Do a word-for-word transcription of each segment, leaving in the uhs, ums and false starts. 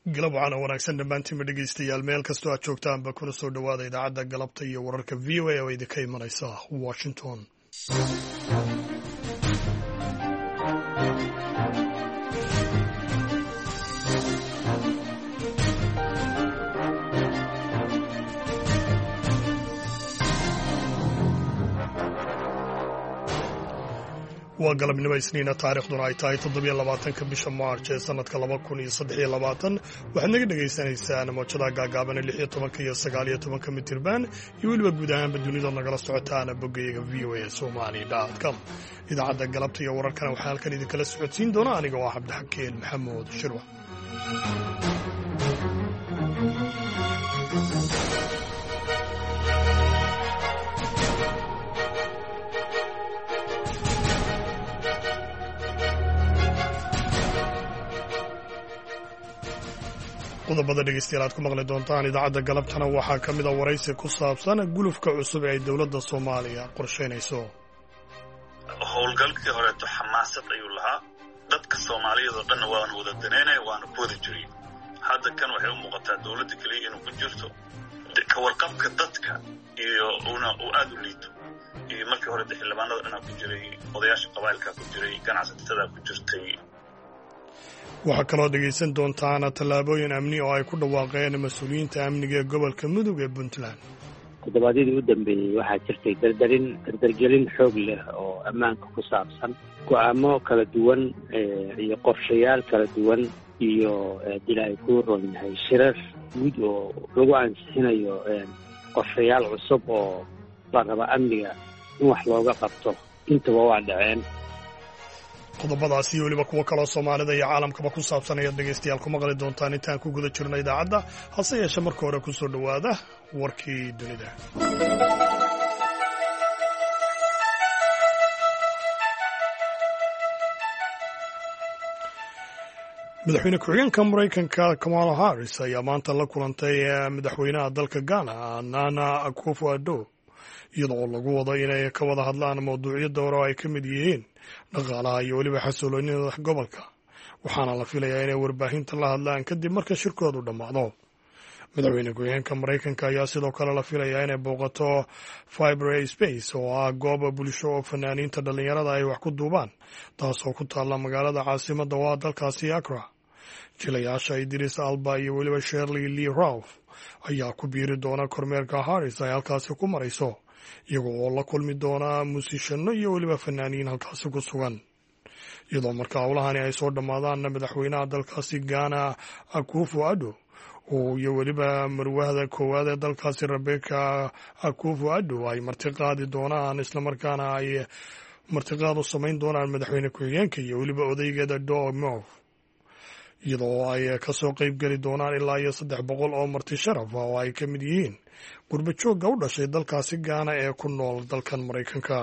galab waxaana wanaagsan dhammaantiinba dhegaystayaal meel kastoo aad joogtaanba kuna soo dhowaada idaacadda galabta iyo wararka v o a oo idinka imanaysa washington. waa galabnimo isniina taarikhduna ay tahay toddobiyo labaatanka bisha maarch ee sanadka laba kun iyo saddex iyo labaatan waxaad naga dhagaysanaysaan mawjadaha gaagaaban ee lix iyo tobanka iyo sagaal iyo tobanka mitirban iyo weliba guud ahaanba dunida nagala socotaana boggayaga v o a somali dot com. idaacadda galabta iyo wararkana waxaa halkan idinkala socodsiin doona aniga oo ah cabdixakeen maxamuud shirwa. qodobada dhegeystayaal aad ku maqli doontaan idaacadda galabtana waxaa ka mid a waraysi ku saabsan gulufka cusub ee ay dowladda soomaaliya qorshaynayso. howlgalkii horeeto xamaasad ayuu lahaa, dadka soomaaliyeed oo dhanna waanu wada danaynaya, waanu ku wada jiray. hadda kan waxay u muuqataa dowladda keliya inuu ku jirto ka warqabka dadka iyo una uu aad u liito. iyo markii hore xildhibaanada dhanaa ku jiray, odayaasha qabaa'ilkaa ku jiray, ganacsatada ku jirtay. waxaa kaloo dhegaysan doontaan tallaabooyin amni oo ay ku dhawaaqeen mas-uuliyiinta amniga ee gobolka mudug ee puntland. toddobaadyadii u dambeeyey waxaa jirtay dardarin dardargelin xoog leh oo ammaanka ku saabsan, go'aamo kala duwan iyo qorshayaal kala duwan iyo dil ay ku ron yahay shirar guud oo lagu ansixinayo qorshayaal cusub oo la raba amniga in wax looga qabto. intaba waa dhaceen. qodobadaas iyo weliba kuwo kaloo soomaalida iyo caalamkaba ku saabsan ayaad dhegaystayaal ku maqli doontaan intaan ku guda jirno idaacadda. hase yeeshe marka hore ku soo dhowaada warkii dunida. madaxweyne ku-xigeenka maraykanka kamala harris ayaa maanta la kulantay madaxweynaha dalka ghana nana akufo-addo iyada oo lagu wado inay ka wada hadlaan mawduucyo dowra oo ay ka mid yihiin dhaqaalaha iyo weliba xasiloonida gobolka, waxaana la filayaa inay warbaahinta la hadlaan kadib marka shirkoodu dhammaado. madaxweyne ku-xigeenka maraykanka ayaa sidoo kale la filayaa inay booqato fibre space oo ah goob bulsho oo fanaaniinta dhallinyarada ay wax ku duubaan, taasoo ku taalla magaalada caasimadda waa dalkaasi Accra. jilayaasha idris alba iyo weliba sherley lee ralph ayaa ku biiri doona kormeerka harris ay halkaasi ku marayso, iyaga oo la kulmi doona muusishano iyo weliba fanaaniin halkaasi ku sugan. iyadoo marka howlahani ay soo dhammaadaanna madaxweynaha dalkaasi ghana akufo-addo iyo weliba marwahda koowaad ee dalkaasi rebecca akufo-addo ay martiqaadi doonaan, islamarkaana ay martiqaad u samayn doonaan madaxweyne ku-xigeenka iyo weliba odaygeeda Doug Moore, iyadoo ay ka soo qayb geli doonaan ilaa iyo saddex boqol oo marti sharaf ah oo ay ka mid yihiin gurbajoogga u dhashay dalkaasi Ghana ee ku nool dalkan Maraykanka.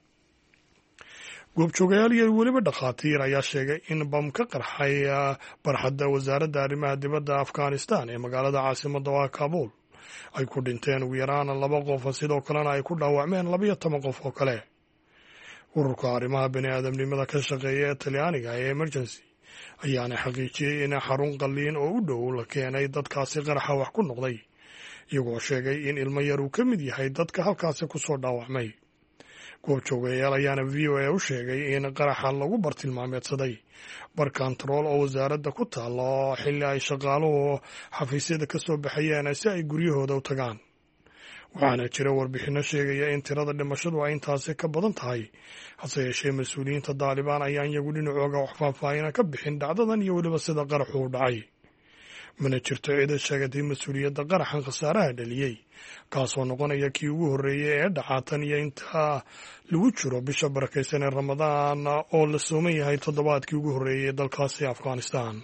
goobjoogayaal iyo weliba dhakhaatiir ayaa sheegay in bam ka qarxay barxadda wasaaradda arrimaha dibadda Afghanistan ee magaalada caasimadda waa Kaabul ay ku dhinteen ugu yaraan laba qof, sidoo kalena ay ku dhaawacmeen labayo toban qof oo kale. ururka arrimaha bani aadamnimada ka shaqeeya ee Talyaaniga ee Emergency ayaana xaqiijiyey in xarun qalliin oo u dhow la keenay dadkaasi qaraxa wax ku noqday, iyagoo sheegay in ilmo yar uu ka mid yahay dadka halkaasi ku soo dhaawacmay. goobjoogayaal ayaana v o a u sheegay in qaraxa lagu bartilmaameedsaday bar kantarool oo wasaaradda ku taalla xilli ay shaqaaluhu xafiisyada ka soo baxayeen si ay guryahooda u tagaan. waxaana jira warbixinno sheegaya in tirada dhimashadu ay intaasi ka badan tahay, hase yeeshee mas-uuliyiinta daalibaan ayaan iyagu dhinacooga wax faahfaahina ka bixin dhacdadan iyo weliba sida qaraxu u dhacay. mana jirto cida sheegatay mas-uuliyadda qaraxan khasaaraha dhaliyey, kaasoo noqonaya kii ugu horreeyey ee dhacaatan iyo inta lagu jiro bisha barakaysan ee ramadaan oo la sooman yahay toddobaadkii ugu horreeyey ee dalkaasi Afghanistan.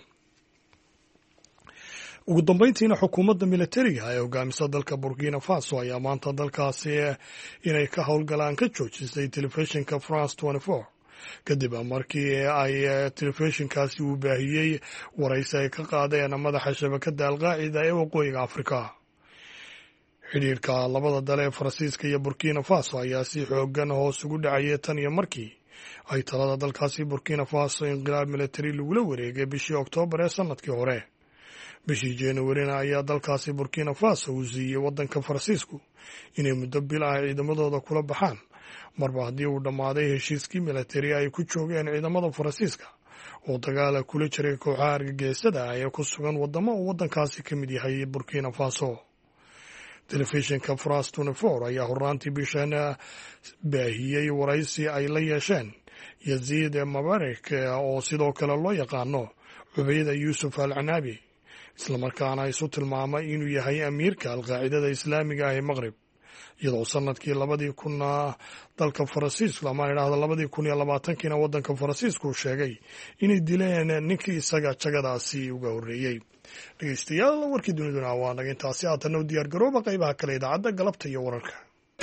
ugu dambayntiina xukuumadda militariga ee hogaamisa dalka Burkina Faso ayaa maanta dalkaasi inay ka howlgalaan ka joojisay telefishinka France twenty-four kadib markii ay telefishinkaasi uu baahiyey waraysi ay ka qaadeen madaxa shabakadda alqaacida ee waqooyiga Afrika. xidhiirka labada dal ee Faransiiska iyo Burkina Faso ayaa si xoogan hoos ugu dhacayay tan iyo markii ay talada dalkaasi Burkina Faso inqilaab militari lagula wareegay bishii Oktoobar ee sanadkii hore. bishii January ayaa dalkaasi Burkina Faso uu siiyey waddanka Faransiisku inay muddo bil ah ciidamadooda kula baxaan marba haddii uu dhammaaday heshiiskii militari ay ku joogeen ciidamada Faransiiska oo dagaal kula jiray kooxaha argagixisada ah ee ku sugan waddamo uu waddankaasi ka mid yahay Burkina Faso. Telefishinka France twenty-four ayaa horraantii bishan baahiyey waraysi ay la yeesheen Yazid Mabarak oo sidoo kale loo yaqaano Cubayda Yuusuf al-Canabi, islamarkaana isu tilmaamay inuu yahay amiirka alqaacidada islaamiga ah ee Maghrib, iyadoo sanadkii labadii kun dalka Faransiisku lamaan idhaahda labadii kun iyo labaatankiina waddanka Faransiisku sheegay inay dileen ninkii isaga jagadaasi uga horreeyey. dhegeystayaal warkii duniduna waa naga intaasi haatan u diyaar garooba qaybaha kale idaacadda galabta iyo wararka.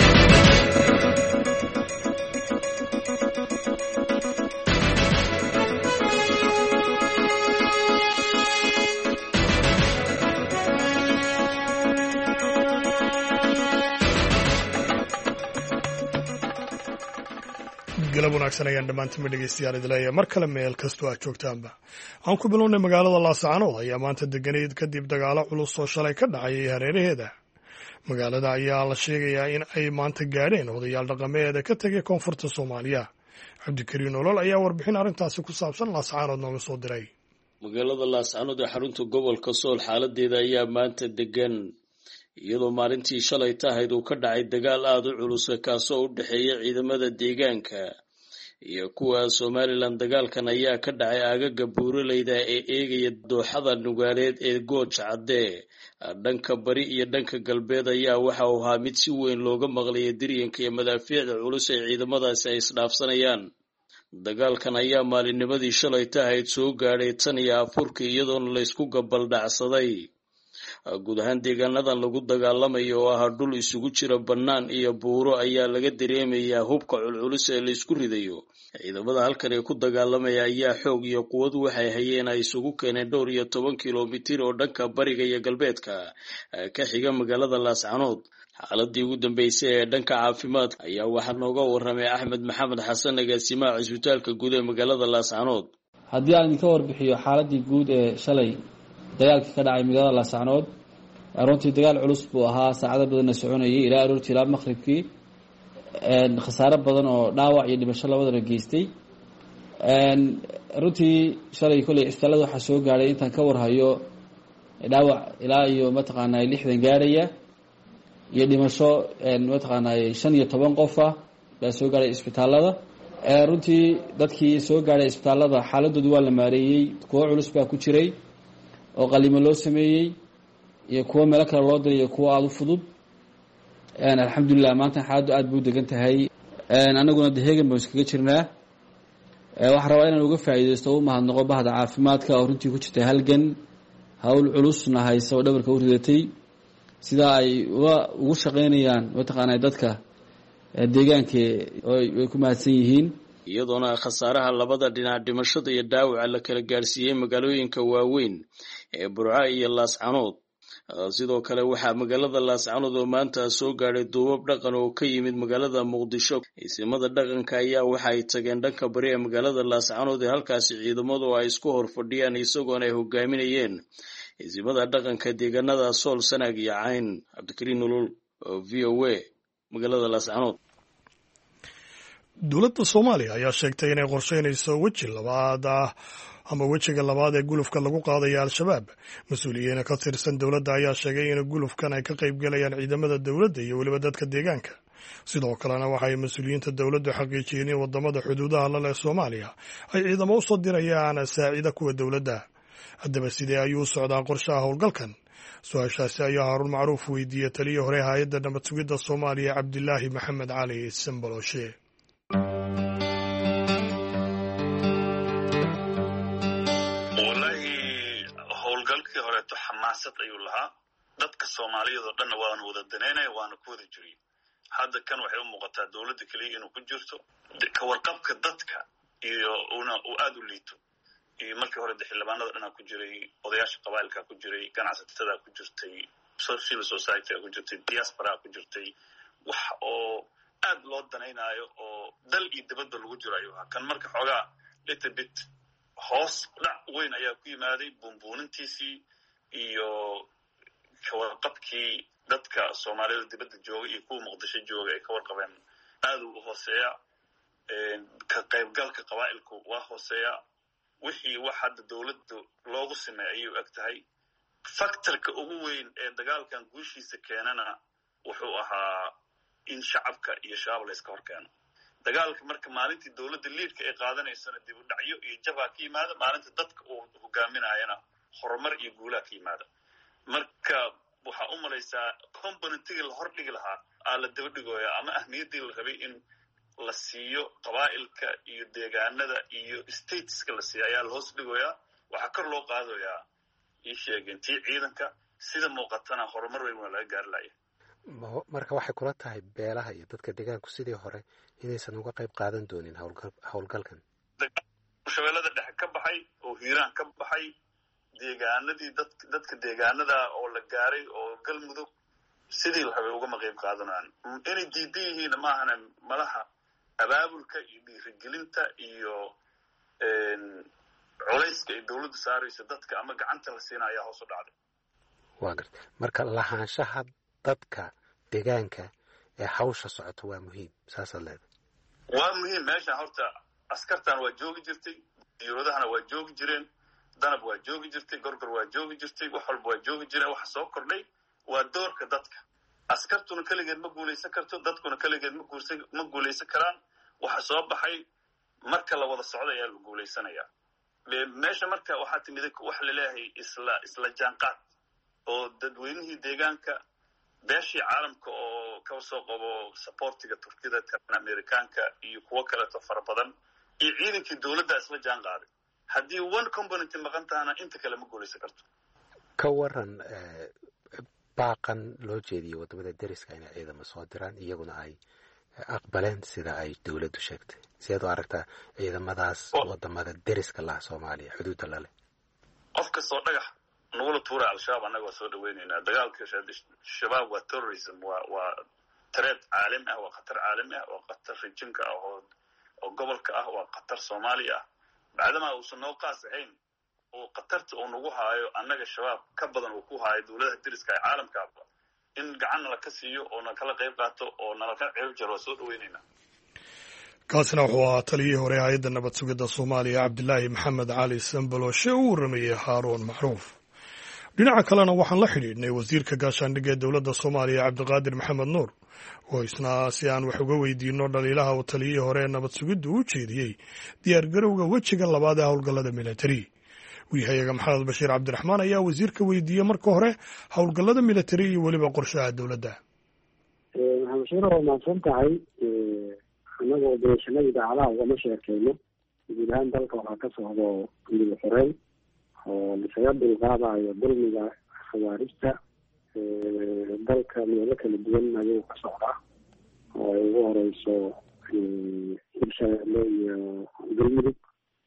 galab wanaagsan ayaan dhammaantima dhegeystayaal idleeya mar kale meel kastoo aad joogtaanba. aan ku bilownay magaalada Laascaanood ayaa maanta deganeyd kadib dagaalo culus oo shalay ka dhacayay hareeraheeda. magaalada ayaa la sheegayaa in ay maanta gaadheen odayaal dhaqameed ka tegay koonfurta Soomaaliya. Cabdikariin Olol ayaa warbixin arrintaasi ku saabsan Laascaanood nooga soo diray. magaalada Laascaanood ee xarunta gobolka Sool xaaladeeda ayaa maanta degan, iyadoo maalintii shalay tahayd uu ka dhacay dagaal aad u culus kaasoo u dhexeeya ciidamada deegaanka iyo kuwa Somaliland. dagaalkan ayaa ka dhacay aagaga buuraleyda ee eegaya dooxada nugaaleed ee Gooja Cadde. dhanka bari iyo dhanka galbeed ayaa waxa uu ahaa mid si weyn looga maqlayay diryanka iyo madaafiicda culus ee ciidamadaasi ay isdhaafsanayaan. dagaalkan ayaa maalinnimadii shalay tahayd soo gaadhay tan iyo afurkii, iyadoona laysku gabaldhacsaday. guud ahaan deegaanadan lagu dagaalamayo oo ah dhul isugu jira bannaan iyo buuro ayaa laga dareemayaa hubka culculus ee laysku ridayo. ciidamada halkan ee ku dagaalamaya ayaa xoog iyo quwad waxay hayeen ay isugu keeneen dhowr iyo toban kilomitir oo dhanka bariga iyo galbeedka ka xiga magaalada Laascaanood. xaaladii ugu dambeysay ee dhanka caafimaadka ayaa waxaa nooga warramay Axmed Maxamed Xasan, agaasimaha cisbitaalka guud ee magaalada Laascaanood. haddii aan idinka warbixiyo xaaladii guud ee shalay dagaalka ka dhacay magaalada Laascaanood, runtii dagaal culus buu ahaa, saacado badanna soconayay ilaa aroortii ilaa maqribkii. khasaare badan oo dhaawac iyo dhimasho labadaba geystay. runtii shalay kolley cisbitaalada waxaa soo gaadhay intaan ka warhayo dhaawac ilaa iyo mataqaanaa lixdan gaarhaya iyo dhimasho mataqaanaa shan iyo toban qof ah baa soo gaadhay cisbitaalada. runtii dadkii soo gaadhay cisbitaalada xaaladoodu waa la maareeyey. kuwo culus baa ku jiray oo qalimo loo sameeyey iyo kuwo meelo kale loo diray iyo kuwo aada u fudud. alxamdulilah maanta xaaladdu aada buu degan tahay. anaguna dehegan baan iskaga jirnaa. waxaan rabaa inaan uga faa'iidaysto u mahadnaqo bahda caafimaadka oo runtii ku jirtay halgan hawl culusna haysa oo dhabarka u ridatay, sidaa ay uga ugu shaqaynayaan mataqaanaa dadka deegaanka way ku mahadsan yihiin. iyadoona khasaaraha labada dhinac dhimashada iyo dhaawaca la kala gaarsiiyey magaalooyinka waaweyn ee Burco iyo Laascaanood. sidoo kale waxaa magaalada Laascaanood oo maanta soo gaadhay duubab dhaqan oo ka yimid magaalada Muqdisho. ciidamada dhaqanka ayaa waxa ay tageen dhanka bari ee magaalada Laascaanood ee halkaasi ciidamadu ay isku hor fadhiyaan, isagoona ay hogaaminayeen ciidamada dhaqanka deegaanada Sool, Sanaag iyo Cayn. Cabdikariin Olol, V O A, magaalada Laascaanood. dowladda Soomaaliya ayaa sheegtay inay qorsheynayso weji labaad ah ama wejiga labaad ee gulufka lagu qaadayo Al-Shabaab. mas-uuliyiin ka tirsan dowladda ayaa sheegay in gulufkan ay ka qaybgalayaan ciidamada dowladda iyo weliba dadka deegaanka. sidoo kalena waxay mas-uuliyiinta dowladdu xaqiijiyeen in wadamada xuduudaha la leh Soomaaliya ay ciidamo u soo dirayaan saacida kuwa dowladda. haddaba sidee ayuu u socdaa qorshaha howlgalkan? su-aashaasi ayaa Haruun Macruuf weydiiyey taliyii hore hay'adda nabad sugidda Soomaaliya Cabdilaahi Maxamed Cali Sambaloshe. howlgalkii horeeto xamaasad ayuu lahaa. dadka Soomaaliyeed oo dhan waana wada daneynay, waana ku wada jiray. hadda kan waxay u muuqataa dowladda kaliya inuu ku jirto ka warqabka dadka iyo una uu aad u liito. iyo markii hore xildhibaanada dhanaa ku jiray, odayaasha qabaa'ilka ku jiray, ganacsatada ku jirtay, civil society ku jirtay, diaspora ku jirtay. wax oo aad loo danaynayo oo dal iyo dibadda lagu jiro ayuu ahaa. kan marka xoogaa little bit hoos dhac weyn ayaa ku yimaaday. buunbuunintiisii iyo kawarqabkii dadka soomaalida dibadda jooga iyo kuwa muqdisho jooga ay ka warqabeen aad u hooseeya. ka qaybgalka qabaa'ilku waa hooseeya. wixii wax hadda dowladdu loogu sameey ayay eg tahay. factorka ugu weyn ee dagaalkan guushiisa keenana wuxuu ahaa in shacabka iyo shabaab la iska hor keeno. dagaalka marka maalintii dowladda liidka ay qaadanaysana dib u dhacyo iyo jabaa ka yimaada, maalinta dadka uu hogaaminayana horumar iyo guulaa ka yimaada. marka waxaa u malaysaa componentigii la hordhigi lahaa aa la daba dhigooya, ama ahmiyaddii la rabay in la siiyo qabaa'ilka iyo deegaanada iyo stateska la siiyo ayaa la hoos dhigoyaa. waxaa kor loo qaadayaa ii sheegeen tii ciidanka. sida muuqatana horumar weyn waa laga gaari laaya. marka waxay kula tahay beelaha iyo dadka deegaanku sidii hore inaysan uga qayb qaadan doonin howlgalkan. shabeellada dhexe ka baxay oo hiiraan ka baxay, deegaanadii dad dadka deegaanada oo la gaaray oo galmudug sidii la rabay ugama qayb qaadanaan. inay diidan yihiin maahana malaha abaabulka iyo dhiirigelinta iyo culayska ay dowladdu saarayso dadka ama gacanta la siina ayaa hoos u dhacday. waa garta marka lahaanshaha dadka deegaanka ee hawsha socoto waa muhiim, saasaad leedahay? waa muhiim. meeshaan horta askartan waa joogi jirtay, diyuuradahana waa joogi jireen, danab waa joogi jirtay, gorgor waa joogi jirtay, wax walba waa joogi jireen. waxa soo kordhay waa doorka dadka. askartuna keligeed ma guulaysan karto, dadkuna keligeed ma guursan ma guulaysan karaan. waxa soo baxay marka la wada socdo ayaa la guulaysanayaa. meesha marka waxaa timid wax laleeyahay isla isla jaanqaad oo dadweynihii deegaanka, beeshii caalamka oo ka soo qabo supportiga turkida, kan amerikaanka iyo kuwo kaleeto fara badan, iyo ciidankii dowladda isla jaan qaaday. haddii one component maqan tahana inta kale ma guulaysan karto. ka waran baaqan loo jeediyo wadamada deriska inay ciidamo soo diraan, iyaguna ay aqbaleen sida ay dowladdu sheegtay. sideed u aragtaa ciidamadaas wadamada deriska laha Soomaaliya xuduudda lale? qof kastoo dhagax nugula tuura al-shabaab annaga waa soo dhaweynaynaa. dagaalka shabaab waa terrorism, waa waa threat caalami ah, waa khatar caalami ah, waa khatar rijinka ah oo oo gobolka ah, waa khatar Soomaaliya ah. bacdama uusan noo qaas ahayn oo khatarta uu nagu haayo annaga shabaab ka badan uu ku haayo dowladaha deriska ee caalamka ah, in gacanna la ka siiyo oo na kala qayb qaato oo nala ka ceeb jaro waa soo dhaweynaynaa. kaasina wuxuu ahaa taliyihii hore hay-adda nabad sugidda Soomaaliya Cabdilaahi Maxamed Cali Sanbaloshe uu waramayey Haaruun Maxruuf. dhinaca kalena waxaan la xidhiidhnay wasiirka gaashaandhigga ee dowladda Soomaaliya Cabdiqaadir Maxamed Nuur oo isna si aan wax uga weydiino dhaliilaha uu taliyihii hore ee nabad sugiddu u jeediyey diyaargarowga wejiga labaad ee howlgallada militari. wariyahayaga maxamed bashiir cabdiraxmaan ayaa wasiirka weydiiyey marka hore howlgallada militari iyo weliba qorshaha dowladda. waxaan bashiir oo mahadsan tahay. annagoo beeshanada idaacadaha ugama sheekeyno. guud ahaan dalka waxaa ka socdo gudub xoreyn oo lisaga dulqaadayo dulmiga khawaarijta. dalka meelo kala duwan ayuu ka socdaa oo ay ugu horeyso hirshabeelle iyo galmudug.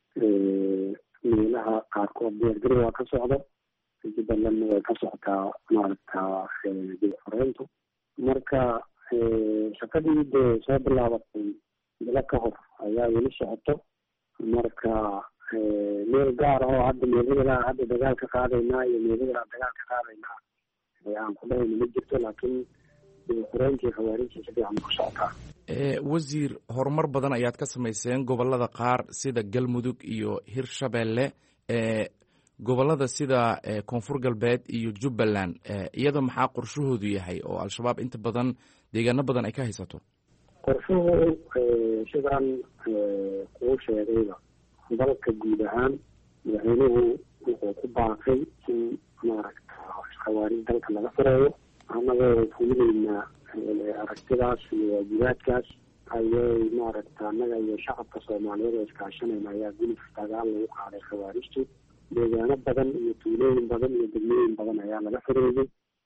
meelaha qaarkood diyaargarow waa ka socdo, jubbalandna way ka socotaa maaragta gudub xoreyntu. marka shaqadii dee soo bilaabatay bilo ka hor ayaa weli socoto. marka meel gaar ah oo hadda meeladaa hadda dagaal ka qaadaynaa iyo meeladaa dagaal ka qaadaynaa aan ku dhahayna ma jirto, laakiin xureyntii khawaarijta si fiican ku socotaa. wasiir, horumar badan ayaad ka samayseen gobolada qaar sida galmudug iyo hirshabeelle. gobolada sida koonfur galbeed iyo jubbaland iyada maxaa qorshahoodu yahay oo al-shabaab inta badan deegaano badan ay ka haysato? qorshuhu sidaan kuu sheegayba dalka guud ahaan madaxweynuhu wuxuu ku baaqay in maaragta khawaarij dalka laga fureeyo. annagoo fulineynaa aragtidaas iyo waajibaadkaas ayay maaragta annaga iyo shacabka soomaaliyeed oo iskaashanayna ayaa gulif dagaal lagu qaaday khawaarijtu. deegaano badan iyo tuulooyin badan iyo degmooyin badan ayaa laga fureeyey.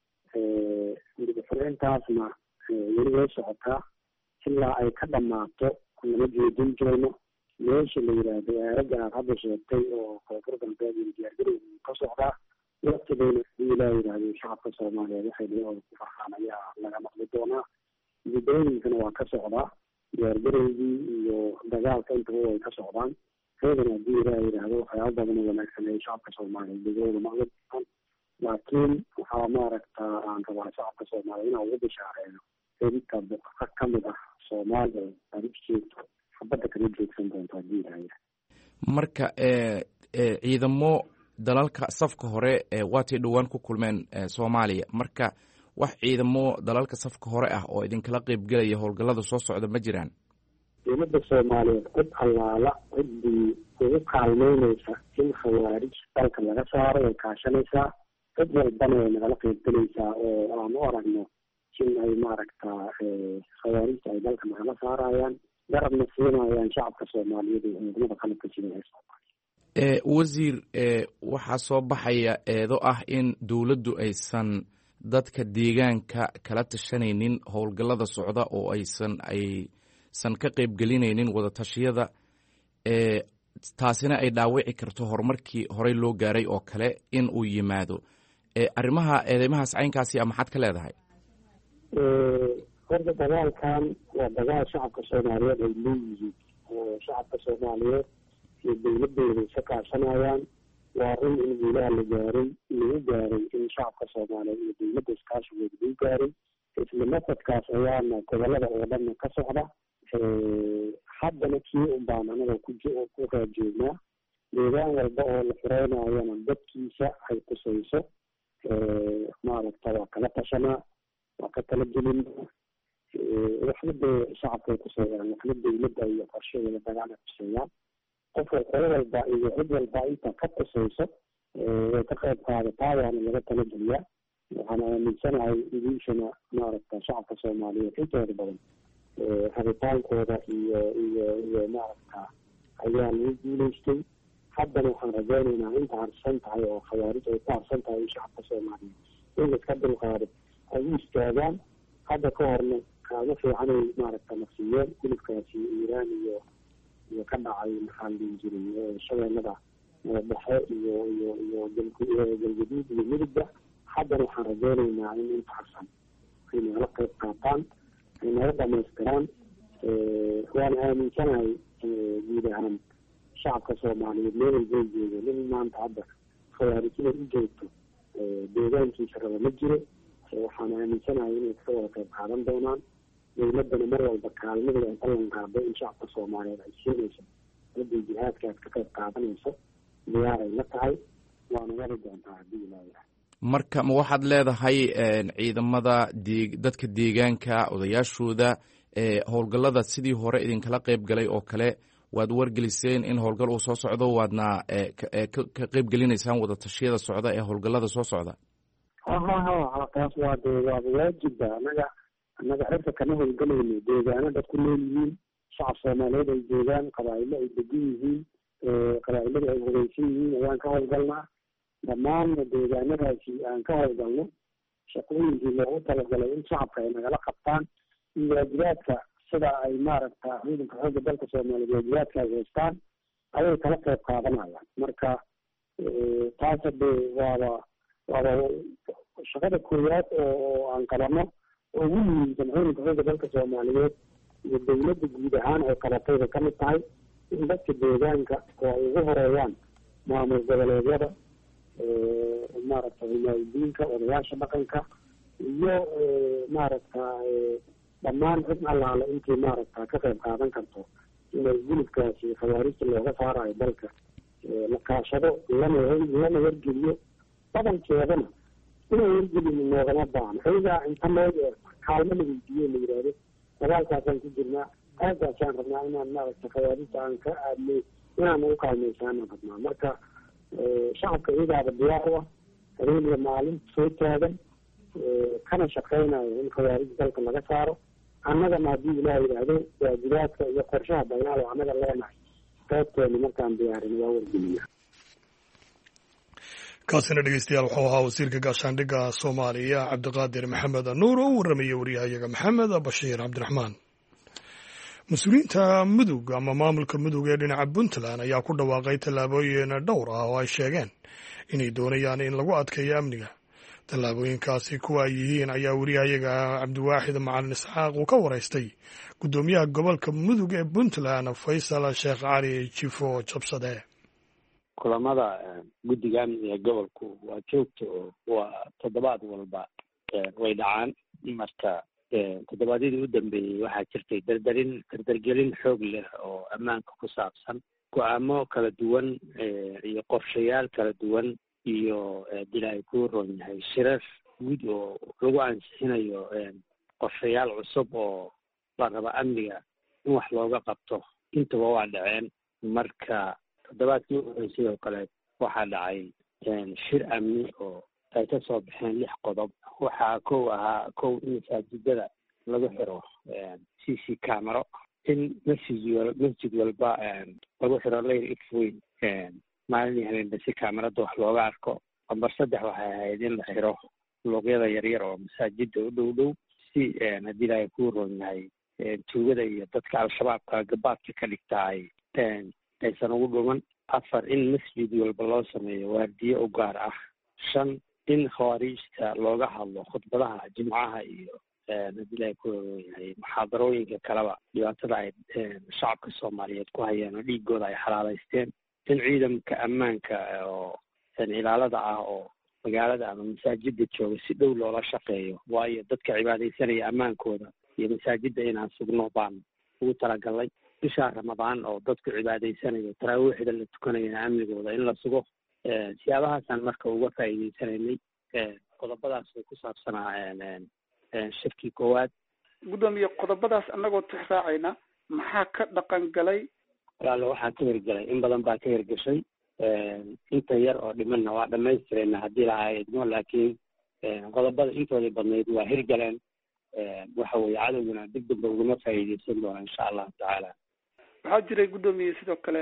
gudub xoreyntaasna weli way socotaa ilaa ay ka dhamaato lama jeedin jirayno. meesha la yidhaahdo aaraga aad hadda sheegtay oo koonfur galbeed iyo diyaargarow ka socdaa. waqtigeena hadii ilaa yidhaahdo shacabka soomaaliyeed waxay dhiyahooda ku farxaan ayaa laga maqli doonaa. gudooyinkana waa ka socdaa, diyaargarowgii iyo dagaalka intaba way ka socdaan. reedana hadii ilaa yidhaahdo waxyaaba badan oo wanaagsan ay shacabka soomaaliyeed dhegahooda maqli doonaan. laakiin waxaa maaragta aan rabaa shacabka soomaaliya inaan ugu bishaareeyo inta buqaqa ka mid ah soomaaliya taariikhkeedu xabadda kala joogsan doonto haddii ilaahay. marka ciidamo dalalka safka hore waatay dhowaan ku kulmeen soomaaliya, marka wax ciidamo dalalka safka hore ah oo idinkala qeybgelaya howlgallada soo socda ma jiraan? dowladda soomaaliyeed cid allaala ciddii ugu kaalmeyneysa in khawaarij dalka laga saaro way kaashanaysaa, cid walbana way nagala qeybgelaysaa oo aan u aragno in ay maaragta khawaarijta ay dalka nagala saarayaan, garabna siinayaan shacabka soomaaliyeed iyo ciidamada qalabka sida ee soomaaliya. wasiir, waxaa soo baxaya eedo ah in dowladdu aysan dadka deegaanka kala tashanaynin howlgallada socda oo aysan aysan ka qeybgelinaynin wadatashyada, taasina ay dhaawici karto horumarkii horey loo gaaray oo kale in uu yimaado. arrimaha eedeymahaas caynkaasi a maxaad ka leedahay? horta dagaalkan waa dagaal shacabka soomaaliyeed ay leeyihiin oo shacabka soomaaliyeed iyo dowladooda isa kaashanayaan. waa run in guulaha la gaaray lagu gaaray in shacabka soomaaliyeed iyo dowladda iskaashigooda lagu gaaray, isla masadkaas ayaana gobolada oo dhanna ka socda. haddana kii un baan anaga ku ku raajoognaa. deegaan walba oo la xureynayana dadkiisa ay kusayso maaragta waa kala tashanaa, waa ka tala gelinaa. waxna dee shacabkay kuseeyaan, waxna dowladda iyo qorshaheeda dagaala kuseeyaan. qofka qolo walba iyo cid walba inta ka kusayso way ka qayb qaadataa, waana laga tala geliyaa. waxaan aaminsanahay idiishana maaragta shacabka soomaaliyeed intooda badan rabitaankooda iyo iyo iyo maaragta ayaa lagu guulaystay. haddana waxaan rajaynaynaa inta harsan tahay oo khawaarij ay ku harsan tahay in shacabka soomaaliyeed in laiska dulqaado ay u istaagaan. hadda ka horna kaama fiicanay maaragta nafsiyeen hilibkaasi iiraan iyo iyo ka dhacay maxaan dhihi jiray shabeellada dhexe iyo iyo iyo galgaduud iyo midugba. haddana waxaan rajaynaynaa in inta harsan ay nagala qayb qaataan, ay naga dhamaystiraan. waana aaminsanahay guud ahaan shacabka soomaaliyeed meel walbay joogo nin maanta hadda khawaarij inay u joogto deegaankiisa raba ma jiro. waxaan aaminsanahay inay ka wada qayb qaadan doonaan. dowladdana mar walba kaalmadooda ay ballan qaado in shacabka soomaaliyeed ay siinayso hadday jihaadka aad ka qayb qaadanayso diyaaray la tahay, waana wari doontaa haddii ilaahay. marka ma waxaad leedahay ciidamada dadka deegaanka odayaashooda howlgallada sidii hore idinkala qeyb galay oo kale waad wargeliseen in howlgal uu soo socdo, waadna ka qeyb gelinaysaan wadatashyada socda ee howlgallada soo socda? ha ha ha taas waa de waaba waajibba. anaga annaga xirka kama howlgalayno. deegaano dad ku leeyihiin, shacab soomaaliyeed ay joogaan, qabaa'ilo ay degan yihiin, qabaa'ilada ay hogeysan yihiin ayaan ka howlgalnaa. dhammaanna deegaanadaasi aan ka howlgalno shaqooyinkii loogu talagalay in shacabka ay nagala qabtaan iyo waajibaadka sida ay maaragta ciidanka xoogga dalka soomaaliyeed waajibaadka ay haystaan ayay kala qayb qaadanayaan. marka taas hade waaba waaba shaqada koowaad oo aan qabano oo ugu muhiimsan ciidanka xoogga dalka soomaaliyeed iyo dowladda guud ahaan ay qabatayba ka mid tahay in dadka deegaanka oo ay ugu horeeyaan maamul goboleedyada, maaragta himaayadiinka, odayaasha dhaqanka iyo maaragta dhammaan cid allaale intii maaragta ka qayb qaadan karto inay gulubkaasi khawaarijta looga saarayo dalka la kaashado, lana lana wargeliyo. badankeedana inay wargelin noogama baahno. ayagaa inta loo kaalmo la weydiiyo la yidhaahdo dagaalkaasaan ku jirnaa, aagaasaan rabnaa inaan maaragta khawaarijta aan ka aadnay inaan ugu kaalmaysaanaan rabnaa. marka shacabka iyagaaba diyaar u ah, habeeniya maalin soo taagan kana shaqeynayo in khawaarij dalka laga saaro. annagana haddii ilaah yidhaahdo waajibaadka iyo qorshaha dagaal oo annaga leenahay qaybteena markaan diyaarin waa wargeliya. kaasina dhegeystayaal wuxuu ahaa wasiirka gaashaandhigga soomaaliya cabdiqaadir maxamed nuur oo u warramaya wariyahayaga maxamed bashiir cabdiraxmaan. mas-uuliyiinta mudug ama maamulka mudug ee dhinaca puntland ayaa ku dhawaaqay tallaabooyin dhowr ah oo ay sheegeen inay doonayaan in lagu adkeeyo amniga. tallaabooyinkaasi kuwa ay yihiin ayaa wariyahayaga cabdiwaaxid macalin isxaaq uu ka waraystay guddoomiyaha gobolka mudug ee puntland faysal sheekh cali jifo jabsade. kulamada guddiga amniga gobolku waa joogta oo waa toddobaad walba way dhacaan. marka toddobaadyadii u dambeeyey waxaa jirtay dardarin dardargelin xoog leh oo ammaanka ku saabsan, go-aamo kala duwan iyo qorshayaal kala duwan iyo dilay ku ron yahay shirar guud oo lagu ansixinayo qorshayaal cusub oo la raba amniga in wax looga qabto. intaba waa dhaceen. marka toddobaadkii u horreysay sidoo kale waxaa dhacay shir amni oo ay ka soo baxeen lix qodob. waxaa kow ahaa kow in masaajidada lagu xiro c c camero, in masjid masjid walba lagu xiro layr ifweyn maalin iyo habeenba si camerada wax looga arko. lambar saddex waxay ahayd in la xiro luuqyada yaryar oo masaajida u dhow dhow si haddii ilaahay kuu roon yahay tuugada iyo dadka al-shabaabka gabaadka ka dhigta ay aysan ugu dhuman. afar in masjid walba loo sameeyo waardiye u gaar ah. shan in khawaariijta looga hadlo khudbadaha jimcaha iyo haddii ilaahay ku roon yahay muxaadarooyinka kaleba dhibaatada ay shacabka soomaaliyeed ku hayeen oo dhiigooda ay xalaalaysteen. in ciidamka ammaanka oo ilaalada ah oo magaalada ama masaajida jooga si dhow loola shaqeeyo, waayo dadka cibaadaysanaya ammaankooda iyo masaajida inaan sugno baan ugu talagalnay. bishaa ramadaan oo dadku cibaadaysanayo taraawiixda la tukanayana amnigooda in la sugo. siyaabahaasaan marka uga faa'iidaysanaynay. qodobadaas way ku saabsanaa shirkii koowaad. guddoomiye qodobadaas annagoo tix raacayna maxaa ka dhaqan galay? walaalo waxaa ka hirgalay in badan baa ka hirgashay. inta yar oo dhimanna waa dhamaystirayna haddii lahaa idmo, laakiin qodobada intoodii badnayd waa hirgaleen. waxa weeye cadowguna dib damba ugama faa'iidaysan doona insha allahu tacaala. waxaa jiray guddoomiye sidoo kale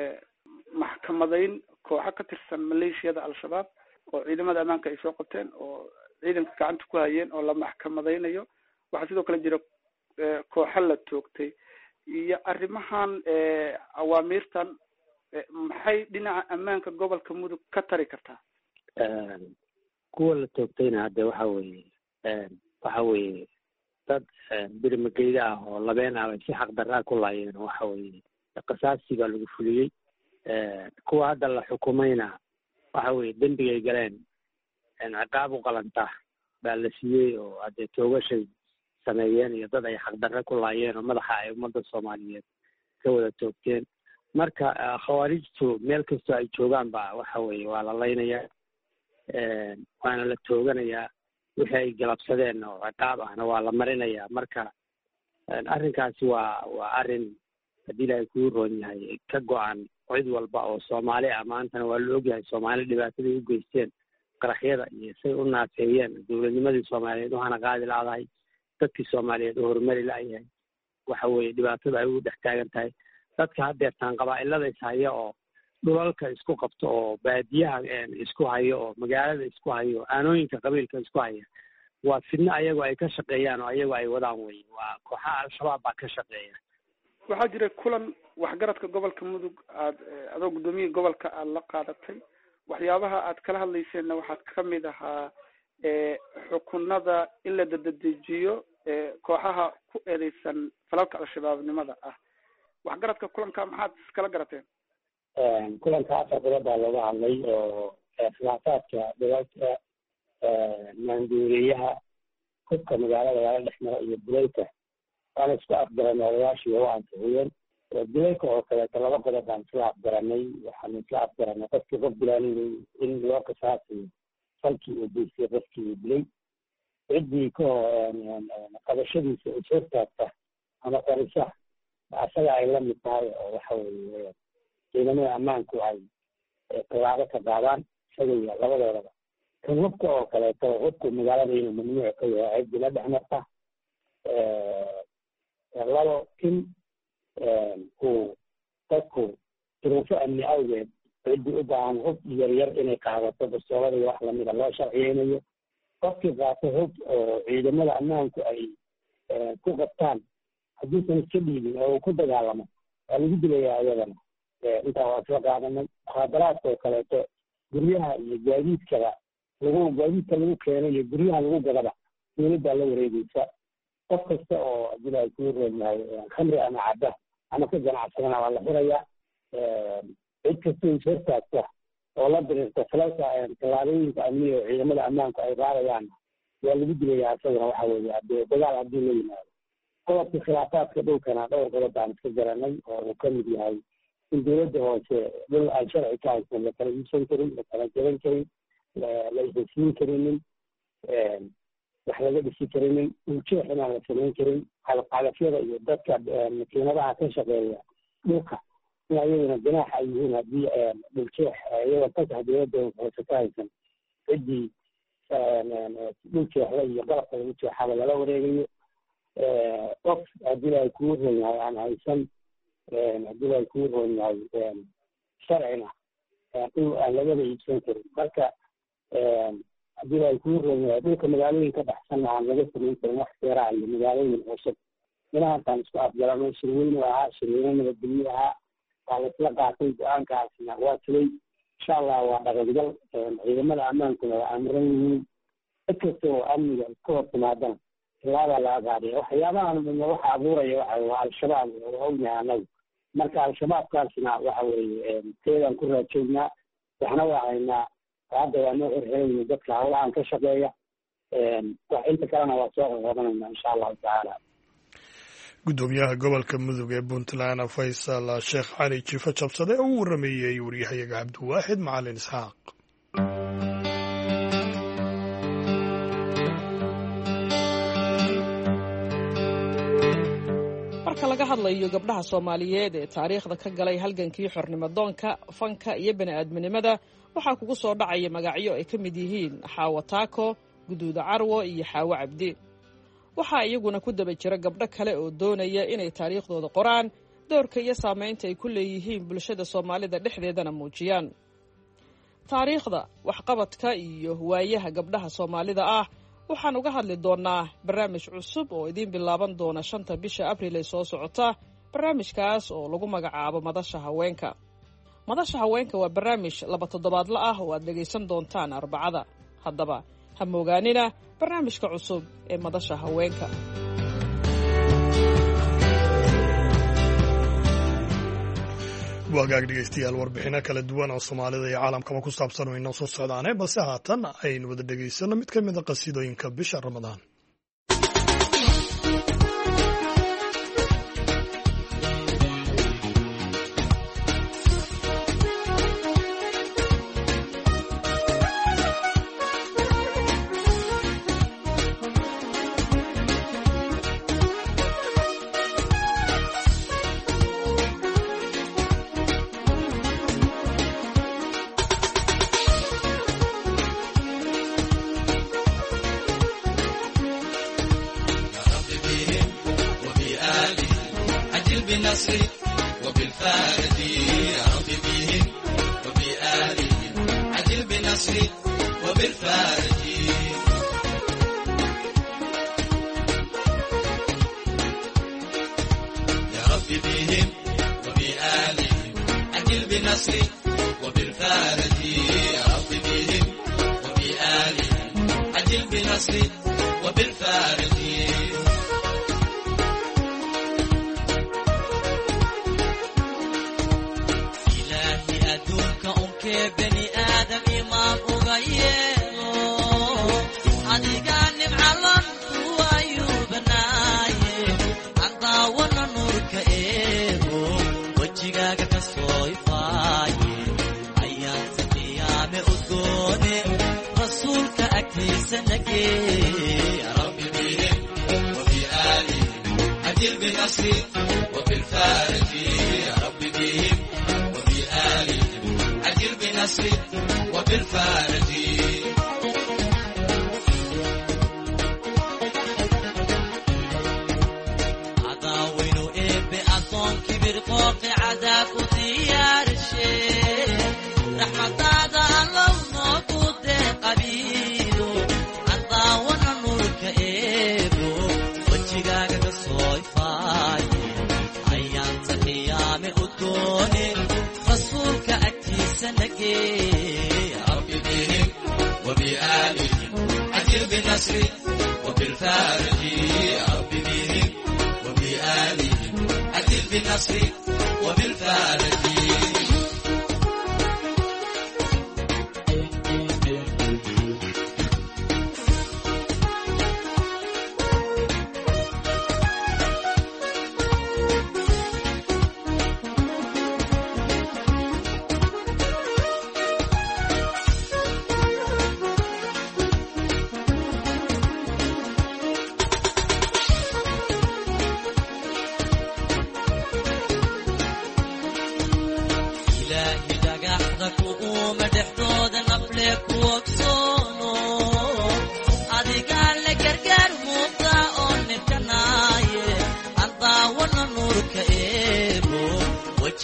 maxkamadayn kooxo ka tirsan maleeshiyada al-shabaab oo ciidamada ammaanka ay soo qabteen oo ciidanka gacanta ku hayeen oo la maxkamadaynayo. waxaa sidoo kale jira kooxo la toogtay. iyo arrimahan awaamiirtan maxay dhinaca ammaanka gobolka mudug ka tari kartaa? kuwa la toogtayna hadde waxa weeye waxa weeye dad birimageyda ah oo labeen ah ay si xaqdarraa ku laayeen. waxa weeye qisaastii baa lagu fuliyey. kuwa hadda la xukumayna waxa weeye dembigay galeen ciqaab u qalanta baa la siiyey oo haddee toogashay sameeyeen iyo dad ay xaqdarre ku laayeen oo madaxa ay ummadda soomaaliyeed ka wada toogteen. marka khawaarijtu meel kastoo ay joogaan ba waxa weeye waa la laynayaa, waana la tooganayaa. wixii ay galabsadeen oo ciqaab ahna waa la marinayaa. marka arrinkaasi waa waa arrin haddii ilaahay kuu roon yahay ka go-an cid walba oo soomaali ah. maantana waa la ogyahay soomaali dhibaataday u geysteen, qaraxyada iyo say u naafeeyeen, dowladnimadii soomaaliyeed waxaana qaadi laadahay, dadkii soomaaliyeed oo horumari la-yahay. waxa weeye dhibaatada ay ugu dhex taagan tahay. dadka haddeertaan qabaa'ilada is haya oo dhulalka isku qabto oo baadiyaha isku hayo oo magaalada isku hayo aanooyinka qabiilka isku haya waa fidno ayago ay ka shaqeeyaan oo ayago ay wadaan wey. waa kooxaha al-shabaab baa ka shaqeeya. waxaa jira kulan waxgaradka gobolka mudug aad adoo guddoomiye gobolka aada la qaadatay. waxyaabaha aad kala hadlayseenna waxaad ka mid ahaa xukunada in la dadejiyo kooxaha ku eedeysan falalka al-shabaabnimada ah. waxgaradka kulanka maxaad iskala garateen? kulanka afar qodob baa looga hadlay oo khilaafaadka dalalka maanduuriyaha hubka magaalada laga dhex maro iyo dulayka waana isku afgaran odayaashii u ansixiyeen. dulayka oo kaleeto laba qodob baan isla afgaranay. waxaanu isla afgaranay qofkii qof dilaanay in loo qisaasiyo falkii uu geystay qofkii uu dilay. ciddii ka qabashadiisa is hortaagta ama qarisa asaga ay la mid tahay oo waxa weeye ciidamada ammaanku ay tallaabo ka qaadaan isaga iyo labadoodaba. kan hubka oo kaleeto hubku magaalada inuu mamnuuc ka yahay ciddii la dhex marta. labo in uu dadku duruufo amni awgeed ciddii u baahan hub yaryar inay qaadato bastoolada iyo wax lamida loo sharciyeynayo. qofkii qaato hub oo ciidamada ammaanku ay ku qabtaan hadduusan iska dhiibin oo uu ku dagaalamo waa lagu dilayaa iyadana. intaa waa isla qaadanay. muxaadaraadka oo kaleeto guryaha iyo gaadiidkaba lagu gaadiidka lagu keeno iyo guryaha lagu gadaba dowladdaa la wareegeysa. qof kasta oo hadii ay kuu roon yahay khamri ama cadda ama ka ganacsadana waa la xirayaa. cid kastoo ishortaagta oo la diriirta falalka tallaabooyinka amniga oo ciidamada ammaanku ay qaadayaan waa lagu dilayaa isagana waxa weeye hadee dagaal haddii la yimaado qodobka khilaafaadka dhulkana dhowr qodob baan iska garanay oo uu ka mid yahay in dowladda hoose dhul aan sharci ka haysan la kala iibsan karin la kala jaban karin la isasiin karinin wax laga dhisi karinin dhuljeex inaan la samayn karin qalqalafyada iyo dadka makiinadaha ka shaqeeya dhulka in ayaguna ganaax ay yihiin haddii dhuljeex iyagoo fasax dowladda hoose ka haysan ciddii dhuljeexda iyo qalabka lagu jeexaba lala wareegayo qof haddii ay kuu ron yahay aan haysan haddii ay kuu ron yahay sharcina dhul aan lagaba iibsan karin marka haddii ay kuu ron yahay dhulka magaalooyin ka baxsanna aan laga samayn karin wax seeraa iyo magaalooyin cusub inahantaan isku afgarano shirweynu ahaa shirweyne nabadgelyo ahaa waa laisla qaatay go-aankaasna waa tulay insha allah waa dhaqangal ciidamada ammaankuna waa amiran yihiin cid kasta oo amniga iska hor timaadana ilaabaa la agaadhiya waxyaabahan midna waxa abuuraya waxa waa al-shabaab oo ognahay anagu marka al-shabaabkaasna waxa weeye teedaan ku raajoognaa waxna waa haynaa hadda waa noo xirxirayna dadka hawlahan ka shaqeeya wax inta kalena waa soo qoqobanayna insha allahu tacaala gudoomiyaha gobolka mudug ee puntland faysal sheekh cali jiifo jabsade oo u warameeyey waryahayaga cabdiwaaxid macalin isxaaq marka laga hadlayo gabdhaha soomaaliyeed ee taariikhda ka galay halgankii xornimo-doonka fanka iyo bani-aadminimada waxaa kugu soo dhacaya magacyo ay ka mid yihiin xaawo taako guduuda carwo iyo xaawo cabdi waxaa iyaguna ku daba jira gabdho kale oo doonaya inay taariikhdooda qoraan doorka iyo saamaynta ay ku leeyihiin bulshada soomaalida dhexdeedana muujiyaan taariikhda waxqabadka iyo waayaha gabdhaha soomaalida ah waxaan uga hadli doonnaa barnaamij cusub oo idiin bilaaban doona shanta bisha abriil ee soo socota barnaamijkaas oo lagu magacaabo madasha haweenka madasha haweenka waa barnaamij laba toddobaadla ah oo aad dhegaysan doontaan arbacada haddaba ha moogaanina barnaamijka cusub ee madasha haweenka wagaag dhegaystayaal warbixino kala duwan oo soomaalida iyo caalamkaba ku saabsan waynoo soo socdaane balse haatan aynu wada dhegaysanno mid ka mid a qasiidooyinka bisha ramadaan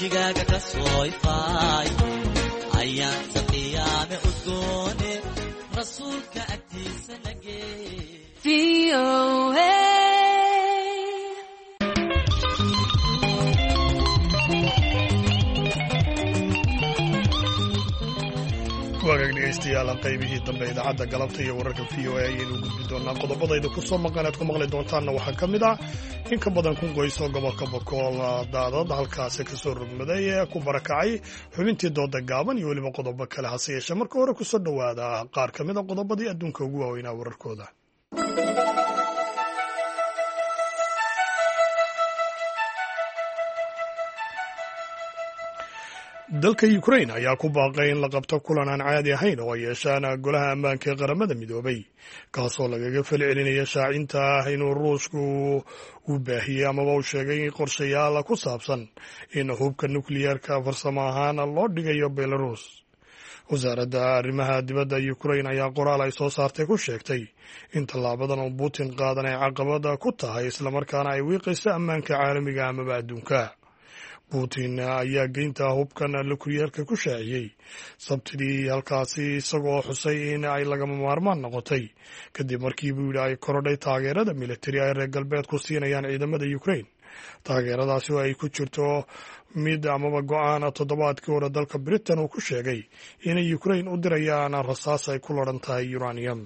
wejigaaga ka soo ifaay ayaanta qiyaame udgoone rasuulka agtiisa nagee waagaag dhegaystayaal qaybihii dambe idaacadda galabta iyo wararka v o a ayaynu gudbi doonaa qodobadayda ku soo maqan aad ku maqli doontaanna waxaa ka mid ah in ka badan kun qoys oo gobolka bokool daadad halkaasi ka soo rogmaday ee ku barakacay xubintii dooda gaaban iyo weliba qodobo kale hase yeeshee marka hore ku soo dhowaada qaar ka mid a qodobadii adduunka ugu waaweynaa wararkooda. dalka Ukraine ayaa ku baaqay in la qabto kulan aan caadi ahayn oo ay yeeshaan golaha ammaanka ee qaramada midoobay kaasoo lagaga falcelinaya shaacinta ah inuu ruushku u baahiyey amaba uu sheegay qorshayaal ku saabsan in hubka nukliyeerka farsamo ahaan loo dhigayo Belarus. wasaaradda arrimaha dibadda Ukraine ayaa qoraal ay soo saartay ku sheegtay in tallaabadan uu Putin qaadan ay caqabada ku tahay islamarkaana ay wiiqayso ammaanka caalamiga amaba adduunka. Putin ayaa geynta hubkan nukliyeerka ku shaaciyey sabtidii halkaasi isagoo xusay in ay lagama maarmaan noqotay kadib markii buu yidhi ay korodhay taageerada militari ay reer galbeedku siinayaan ciidamada Ukraine. taageeradaasi oo ay ku jirto mid amaba go-aan toddobaadkii hore dalka Britain uu ku sheegay inay Ukraine u dirayaan rasaas ay ku ladhan tahay uranium.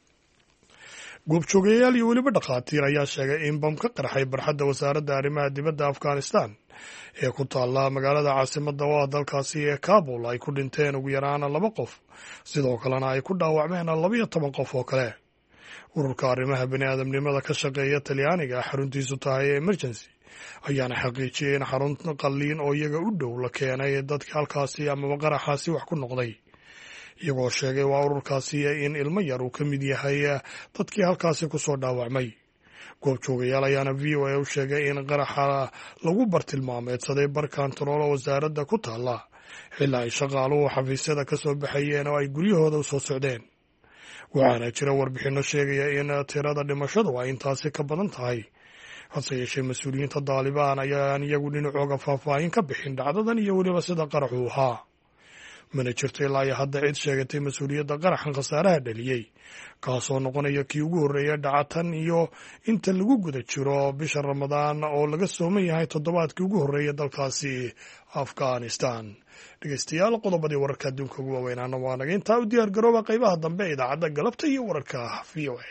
goobjoogayaal iyo weliba dhakhaatiir ayaa sheegay in bam ka qarxay barxadda wasaaradda arrimaha dibadda Afghanistan ee ku taalla magaalada caasimadda oo ah dalkaasi ee Kabul ay ku dhinteen ugu yaraan laba qof sidoo kalena ay ku dhaawacmeen laba iyo toban qof oo kale. ururka arrimaha bini'aadamnimada ka shaqeeya Talyaaniga xaruntiisu tahay emergency ayaana xaqiijiyey in xarun qalliin oo iyaga u dhow la keenay dadka halkaasi amaba qaraxaasi wax ku noqday, iyagoo sheegay waa ururkaasi in ilmo yar uu ka mid yahay dadkii halkaasi ku soo dhaawacmay. goobjoogayaal ayaana v o a u sheegay in qaraxa lagu bartilmaameedsaday bar kantaroolo wasaaradda ku taalla xilaa ay shaqaaluhu xafiisyada ka soo baxayeen oo ay guryahooda u soo socdeen. waxaana jira warbixinno sheegaya in tirada dhimashadu ay intaasi ka badan tahay, hase yeeshee mas-uuliyiinta Daalibaan ayaan iyagu dhinacooga faahfaahin ka bixin dhacdadan iyo weliba sida qaraxu ahaa. mana jirto ilaa iyo hadda cid sheegatay mas-uuliyadda qaraxan khasaaraha dhaliyey kaasoo noqonaya kii ugu horreeya dhacatan iyo inta lagu guda jiro bisha Ramadaan oo laga sooman yahay toddobaadkii ugu horreeya dalkaasi Afghanistan. dhegeystayaal qodobadii wararka adduunka ugu waaweynaana waa naga intaa u diyaar garooba qaybaha dambe ee idaacadda galabta iyo wararka v o a.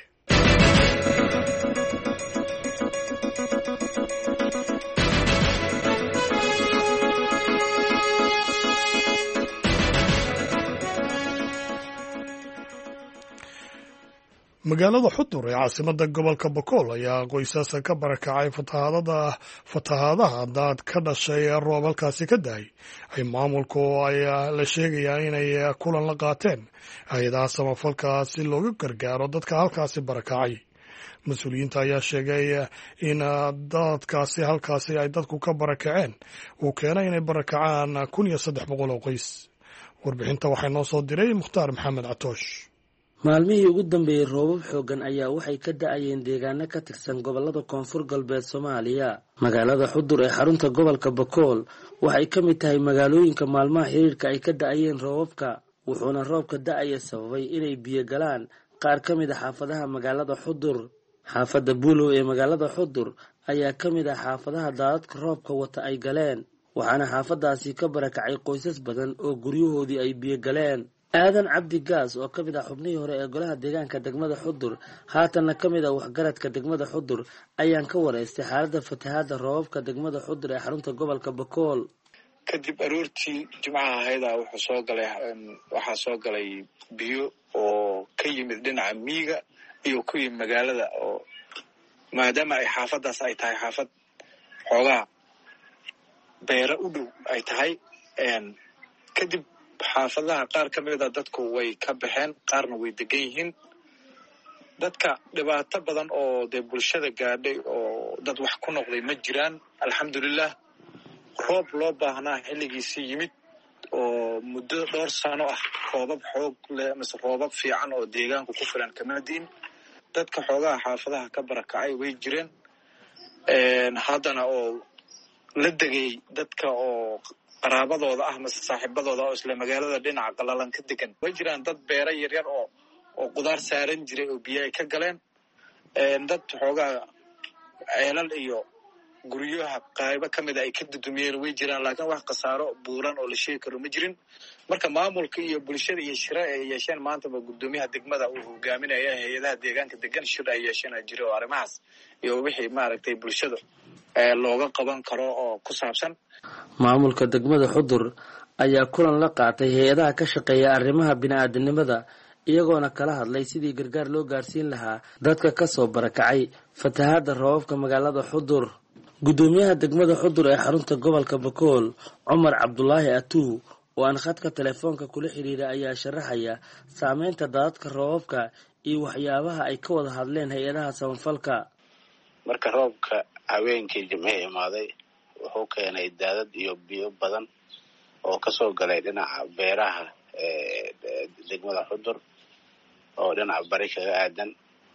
magaalada Xudur ee caasimadda gobolka Bokool ayaa qoysas ka barakacay fatahaadada fatahaadaha daad ka dhashay roob halkaasi ka daay ay maamulku ay la sheegayaan inay kulan la qaateen hay'adaha samafalka si looga gargaaro dadka halkaasi barakacay. mas-uuliyiinta ayaa sheegay in dadkaasi halkaasi ay dadku ka barakaceen uu keenay inay barakacaan kun iyo saddex boqol oo qoys. warbixinta waxaa noo soo diray Mukhtaar Maxamed Catoosh. maalmihii ugu dambeeyey roobab xooggan ayaa waxay ka da'ayeen deegaano ka tirsan gobollada koonfur galbeed Soomaaliya. magaalada Xudur ee xarunta gobolka Bokool waxay ka mid tahay magaalooyinka maalmaha xiriirka ay ka da'ayeen roobabka, wuxuuna roobka da'aya sababay inay biyo galaan qaar ka mid ah xaafadaha magaalada Xudur. xaafadda Buulow ee magaalada Xudur ayaa ka mid ah xaafadaha daadadka roobka wata ay galeen, waxaana xaafadaasi ka barakacay qoysas badan oo guryahoodii ay biyo galeen. aadan cabdi gaas oo ka mid ah xubnihii hore ee golaha deegaanka degmada Xudur haatanna ka mid ah waxgaradka degmada Xudur ayaan ka wareystay xaaladda fatahaadda roobabka degmada Xudur ee xarunta gobolka Bokool. kadib aroortii jimcaha ahayda wuxuu soo galay waxaa soo galay biyo oo ka yimid dhinaca miyiga iyo ku yimid magaalada, oo maadaama ay xaafadaas ay tahay xaafad xoogaa beera u dhow ay tahay. kadib xaafadaha qaar ka mid a dadku way ka baxeen, qaarna way degan yihiin. dadka dhibaato badan oo dee bulshada gaadhay oo dad wax ku noqday ma jiraan, alxamdulilah. roob loo baahnaa xilligiisii yimid oo muddo dhowr sano ah roobab xoog leh mise roobab fiican oo deegaanku ku filan kama diin. dadka xoogaha xaafadaha ka barakacay way jireen, haddana oo la degay dadka oo qaraabadooda ah mase saaxiibadooda oo isla magaalada dhinaca qalalan ka degan. way jiraan dad beera yaryar oo oo qudaar saaran jiray oo biyo ay ka galeen, dad xoogaa ceelal iyo guryaha qaybo ka mid ay ka dudumiyeen way jiraan, laakiin wax khasaaro buuran oo la sheegi karo ma jirin. marka maamulka iyo bulshada iyo shira ay yeesheen maantaba gudoomiyaha degmada uu hogaaminaya hay'adaha deegaanka degan shir ay yeesheen jiro oo arrimahaas iyo wixii maaragtay bulshada looga qaban karo oo ku saabsan. maamulka degmada Xudur ayaa kulan la qaatay hay'adaha ka shaqeeya arrimaha bini'aadanimada iyagoona kala hadlay sidii gargaar loo gaarsiin lahaa dadka ka soo barakacay fatahaada roobabka magaalada Xudur. gudoomiyaha degmada Xudur ee xarunta gobolka Bakool Cumar Cabdullaahi Atuu oo aan khadka telefoonka kula xiriiray ayaa sharaxaya saameynta daadadka roobabka iyo waxyaabaha ay ka wada hadleen hay'adaha samafalka. marka roobka haweenkii jimcihii imaaday wuxuu keenay daadad iyo biyo badan oo kasoo galay dhinaca beeraha ee degmada Xudur oo dhinaca bari kaga aadan.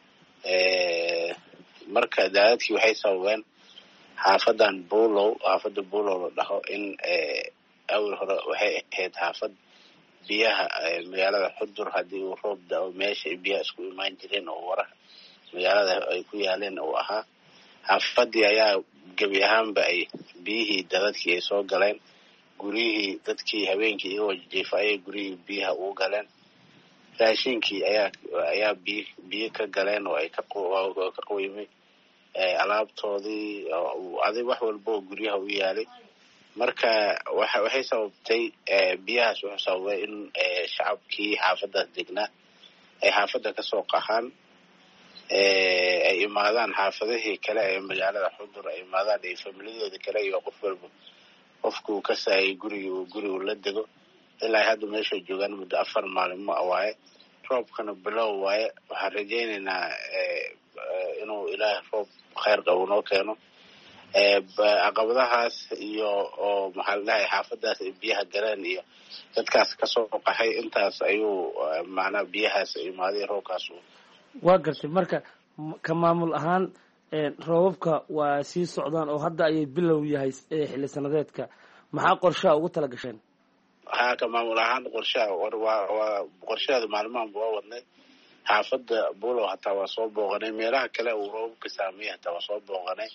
marka daadadkii waxay sababeen xaafadan Buulow xaafada Buulow la dhaho in awal hore waxay ahayd xaafad biyaha magaalada Xudur haddii uu roob da'o meesha biyaha isku imaan jireen oo waraha magaalada ay ku yaaleen oo ahaa xaafadii ayaa gebi ahaanba ay biyihii daadadkii ay soo galeen, guryihii dadkii habeenkii iyagoo jiifa ayay guryihii biyaha ugu galeen, raashinkii ayaa ayaa biy biyo ka galeen oo ay ka ka qoymay alaabtoodii adig wax walba oo guryaha u yaalay. marka waxay sababtay biyahaas wuxuu sababay in shacabkii xaafadaas degnaa ay xaafada kasoo qaxaan, ay imaadaan xaafadihii kale ee magaalada Xudur, ay imaadaan ay familiyadooda kale iyo qof walba qofkuu ka saayay guriga uu gurigu la dego. ilaa hadda meesha joogaan muddo afar maalimo waaye, roobkana bilow waaye. waxaan rajaynaynaa inuu ilaahay roob khayr qabo noo keeno. caqabadahaas iyo oo maxaa la dhahay xaafadaas ay biyaha galeen iyo dadkaas kasoo qaxay intaas ayuu macnaa biyahaas imaaday roobkaas. waa gartay marka ka maamul ahaan roobabka waa sii socdaan oo hadda ayay bilow yahay xilli sanadeedka, maxaa qorshaha ugu tala gasheen? haa ka maamul ahaan qorshaha waa qorshaheeda maalmahan waa wadnay. xaafada Buulow hataa waa soo booqanay, meelaha kale uu roobka saameeyay hataa waa soo booqanay.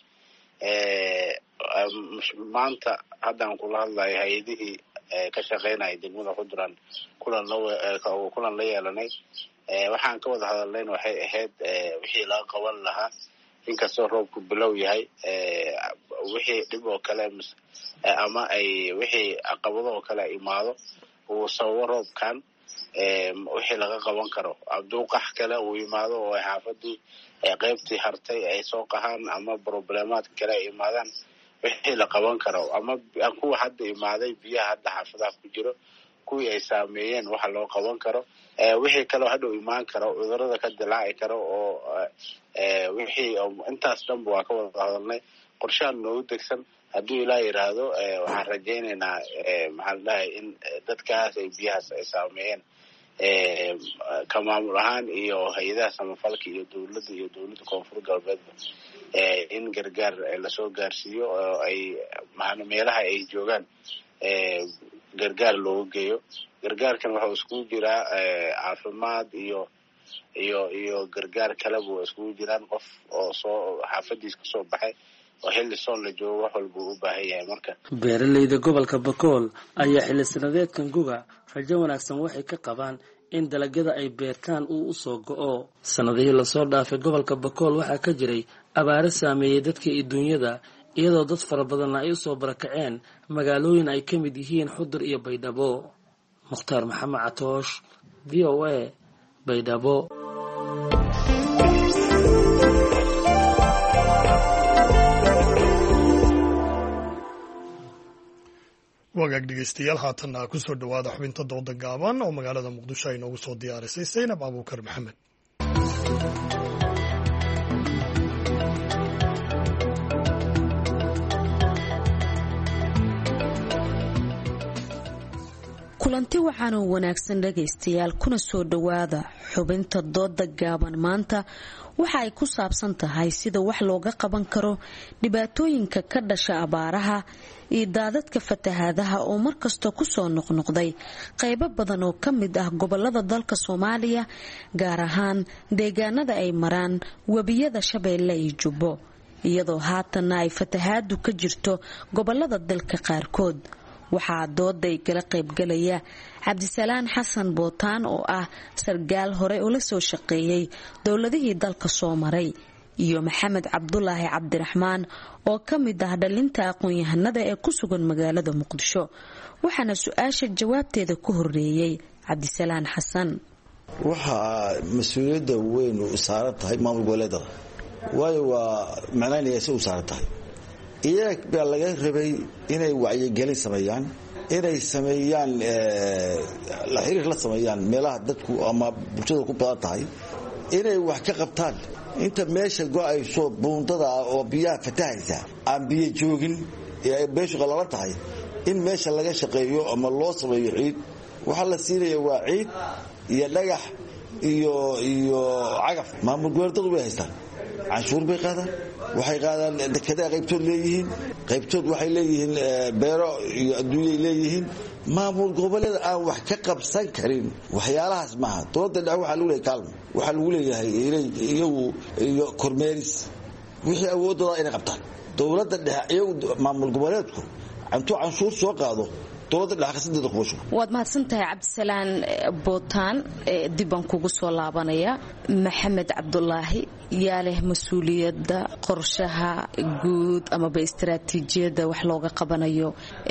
maanta haddaan kula hadlayo hay-adihii ka shaqeynaya degmada Xudur kulan la kulan la yeelanay. waxaan ka wada hadalnayn waxay ahayd wixii laga qaban lahaa inkastoo roobku bilow yahay, wixii dhib oo kale ama ay wixii caqabado oo kale imaado uu sababo roobkan, wixii laga qaban karo hadduu qax kale uu imaado oo xaafadii qaybtii hartay ay soo qahaan ama problemaad kale ay imaadaan, wixii la qaban karo ama kuwa hadda imaaday biyaha hadda xaafadaha ku jiro kuwii ay saameeyeen waxa loo qaban karo. wixii kaloo hadhow imaan karo cudurada ka dilaaci karo oo wixii intaas dhanba waa ka wada hadalnay. qorshahan noogu degsan hadduu ilaa yidhaahdo waxaan rajaynaynaa maxaa la dhahay in dadkaas ay biyahaas ay saameeyeen ka maamul ahaan iyo hay-adaha samafalka iyo dowladda iyo dowladda koonfur galbeedba in gargaar lasoo gaarsiiyo oo ay maana meelaha ay joogaan gargaar loogu geeyo. gargaarkan waxuu iskugu jiraa caafimaad iyo iyo iyo gargaar kaleba waa iskugu jiraan. qof oo soo xaafadiis kasoo baxay oo xilli soon la joogo wax walba u baahan yahay. marka beeraleyda gobolka Bakool ayaa xilli sanadeedkan guga rajo wanaagsan waxay ka qabaan in dalagyada ay beertaan uu usoo go'o. sanadihii lasoo dhaafay gobolka Bakool waxaa ka jiray abaaro saameeyay dadka iyo dunyada, iyadoo dad fara badanna ay usoo barakaceen magaalooyin ay ka mid yihiin Xudur iyo Baydhabo. Mukhtaar Maxamed Catoosh, V O A, Baydhabo. wagaag dhegeystayaal haatanna ku soo dhowaada xubinta dooda gaaban oo magaalada Muqdisho ay noogu soo diyaarisay Saynab Abuukar Maxamed. kulanti waxaan u wanaagsan dhagaystayaal kuna soo dhawaada xubinta dooda gaaban maanta waxa ay ku saabsan tahay sida wax looga qaban karo dhibaatooyinka ka dhasha abaaraha iyo daadadka fatahaadaha oo markasta ku soo noqnoqday qaybo badan oo ka mid ah gobolada dalka Soomaaliya gaar ahaan deegaanada ay maraan wabiyada Shabeelle iyo Jubbo iyadoo haatan ay fatahaadu ka jirto gobolada dalka qaarkood waxaa dooday kala qayb galaya Cabdisalaan Xasan Bootaan oo ah sargaal hore oo la soo shaqeeyay dowladihii dalka soo maray iyo Maxamed Cabdulaahi Cabdiraxmaan oo ka mid ah dhalinta aqoon-yahanada ee ku sugan magaalada Muqdisho waxaana su'aasha jawaabteeda ku horeeyay Cabdisalaan Xasan waxa mas'uuliyadda weyn u saaran tahay maamul goboleedka waayo waa macnaheedu u saaran tahay iyaga baa laga rabay inay wacyigelin sameeyaan inay sameeyaan la xiriir la sameeyaan meelaha dadku ama bulshada ku badan tahay inay wax ka qabtaan inta meesha go'ayso buundada oo biyaha fatahaysa aan biyo joogin ee beeshu qalalan tahay in meesha laga shaqeeyo ama loo sameeyo ciid waxa la siinayaa waa ciid iyo dhagax iyo iyo cagaf maamul goboleedku way haystaan canshuur bay qaadaan waxay qaadaan dekedaha qaybtood leeyihiin qaybtood waxay leeyihiin beero iyo adduunyay leeyihiin maamul goboleed aan wax ka qabsan karin waxyaalahaas maaha dowladda dhexe waxaa lagu leeyahay kaalmo waxaa lagu leeyahay iyagu iyo kormeeris wixii awoodooda inay qabtaan dowladda dhexe iyagu maamul goboleedku intuu canshuur soo qaado waad mahadsantahay Cabdisalaan Bootaan dib aan kugu soo laabanaya Maxamed Cabdulaahi yaa leh mas'uuliyadda qorshaha guud ama istiraatiijiyadda wax looga qabanayo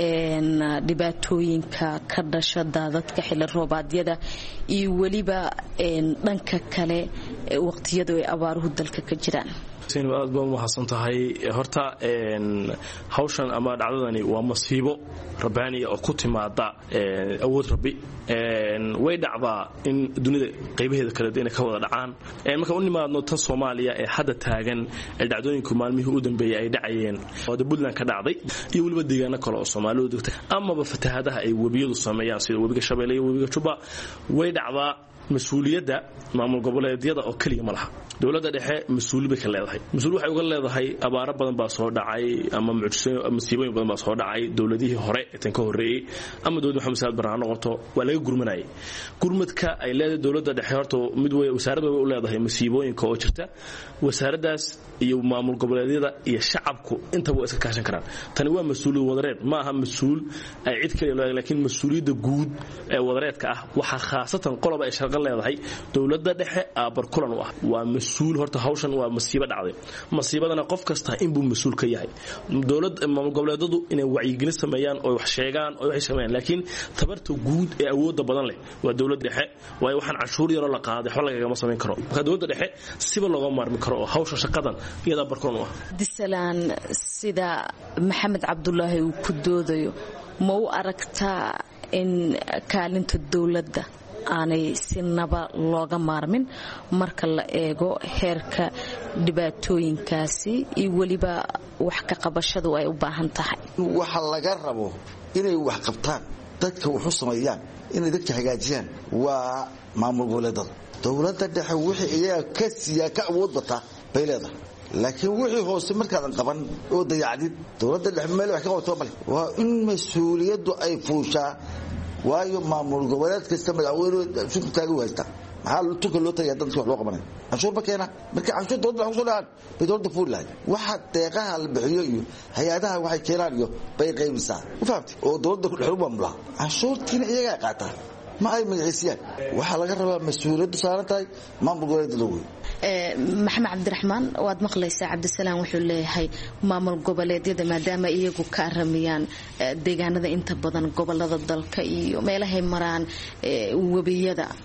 dhibaatooyinka ka dhasha daadadka xilli roobaadyada iyo waliba dhanka kale waqtiyada ay abaaruhu dalka ka jiraan seen aad baan u xasan tahay horta een hawshan ama dhacdadani waa masiibo rabbaani oo ku timaada ee awood rabbi een way dhacdaa in dunida qaybaheeda kala duwan ka wada dhacaan ee marka u nimaadno tan Soomaaliya ee hadda taagan ee dhacdooyinku maalmihii u dambeeyay ay dhacayeen oo Puntland ka dhacday iyo waliba deegaano kale oo Soomaalidu degtay ama ba fatahaadaha ay wabiyadu sameeyaan sida wabiga Shabeelle iyo wabiga Jubba way dhacdaa mas'uuliyadda maamul goboleedyada oo kaliya ma laha dowladda dhexe mas'uul bay ka leedahay mas'uul waxay uga leedahay abaaro badan baa soo dhacay ama masiibooyin badan baa soo dhacay dowladihii hore tan ka horeeyay ama dowladda Maxamed Saad Barre noqoto waa laga gurmanayay gurmadka ay leedahay dowladda dhexe horta mid way wasaaradda way u leedahay masiibooyinka oo jirta wasaaraddaas iyo maamul goboleedyada iyo shacabku inta way iska kaashan karaan tani waa mas'uuliyad wadareed ma aha mas'uul ay cid kale leedahay laakiin mas'uuliyadda guud ee wadareedka ah waxa khaasatan qolob ay shaqo leedahay dowladda dhexe aabar kulan u ah waa mas'uul horta hawshan waa masiibo dhacday masiibadana qof kasta inbuu mas'uul ka yahay dowladda maamul goboleedyadu inay wacyigelin sameeyaan oo wax sheegaan oo wax sameeyaan laakiin tabarta guud ee awoodda badan leh waa dowladda dhexe way waxaan canshuur yar oo la qaaday xol laga sameyn karo marka dowladda dhexe siba looga maarmi karo oo hawsha shaqadan iyada barkoon u ah Disalaan sida Maxamed Cabdulaahi uu ku doodayo ma u aragtaa in kaalinta dowladda aanay sinaba looga maarmin marka la eego heerka dhibaatooyinkaasi iyo waliba wax ka qabashadu ay u baahan tahay waxa laga rabo inay wax qabtaan dadka wuxuu sameeyaan inay dadka hagaajiyaan waa maamul goboleedada dowladda dhexe wixii iyaga ka siya ka awood bata bay leedahay laakiin wixii hoose markaadan qaban oo dayacdid dowladda dhexe meel wax ka qabto bal waa in mas'uuliyaddu ay fuushaa waayo maamul goboleed kasta madaxweyne soo taagan haysta maxaa tuka loo tagay dadka wax loo qabanay canshuur ba keena marka canshuur dowladda wax soo dhaad bay dowladda fuulahay waxa deeqaha la bixiyo iyo hay'adaha waxay keenaan iyo bay qaybisaa u fahamtay oo dowladda ku xirmo maamula canshuurtiina iyaga qaata ma ay magaciisiyaan waxa laga rabaa mas'uuliyaddu saaran tahay maamul goboleedka weyn Maxamed Cabdiraxmaan waad maqlaysaa Cabdisalaan wuxuu leeyahay maamul goboleedyada maadaama iyagu ka aramiyaan deegaanada inta badan gobolada dalka iyo meelaha maraan wabiyada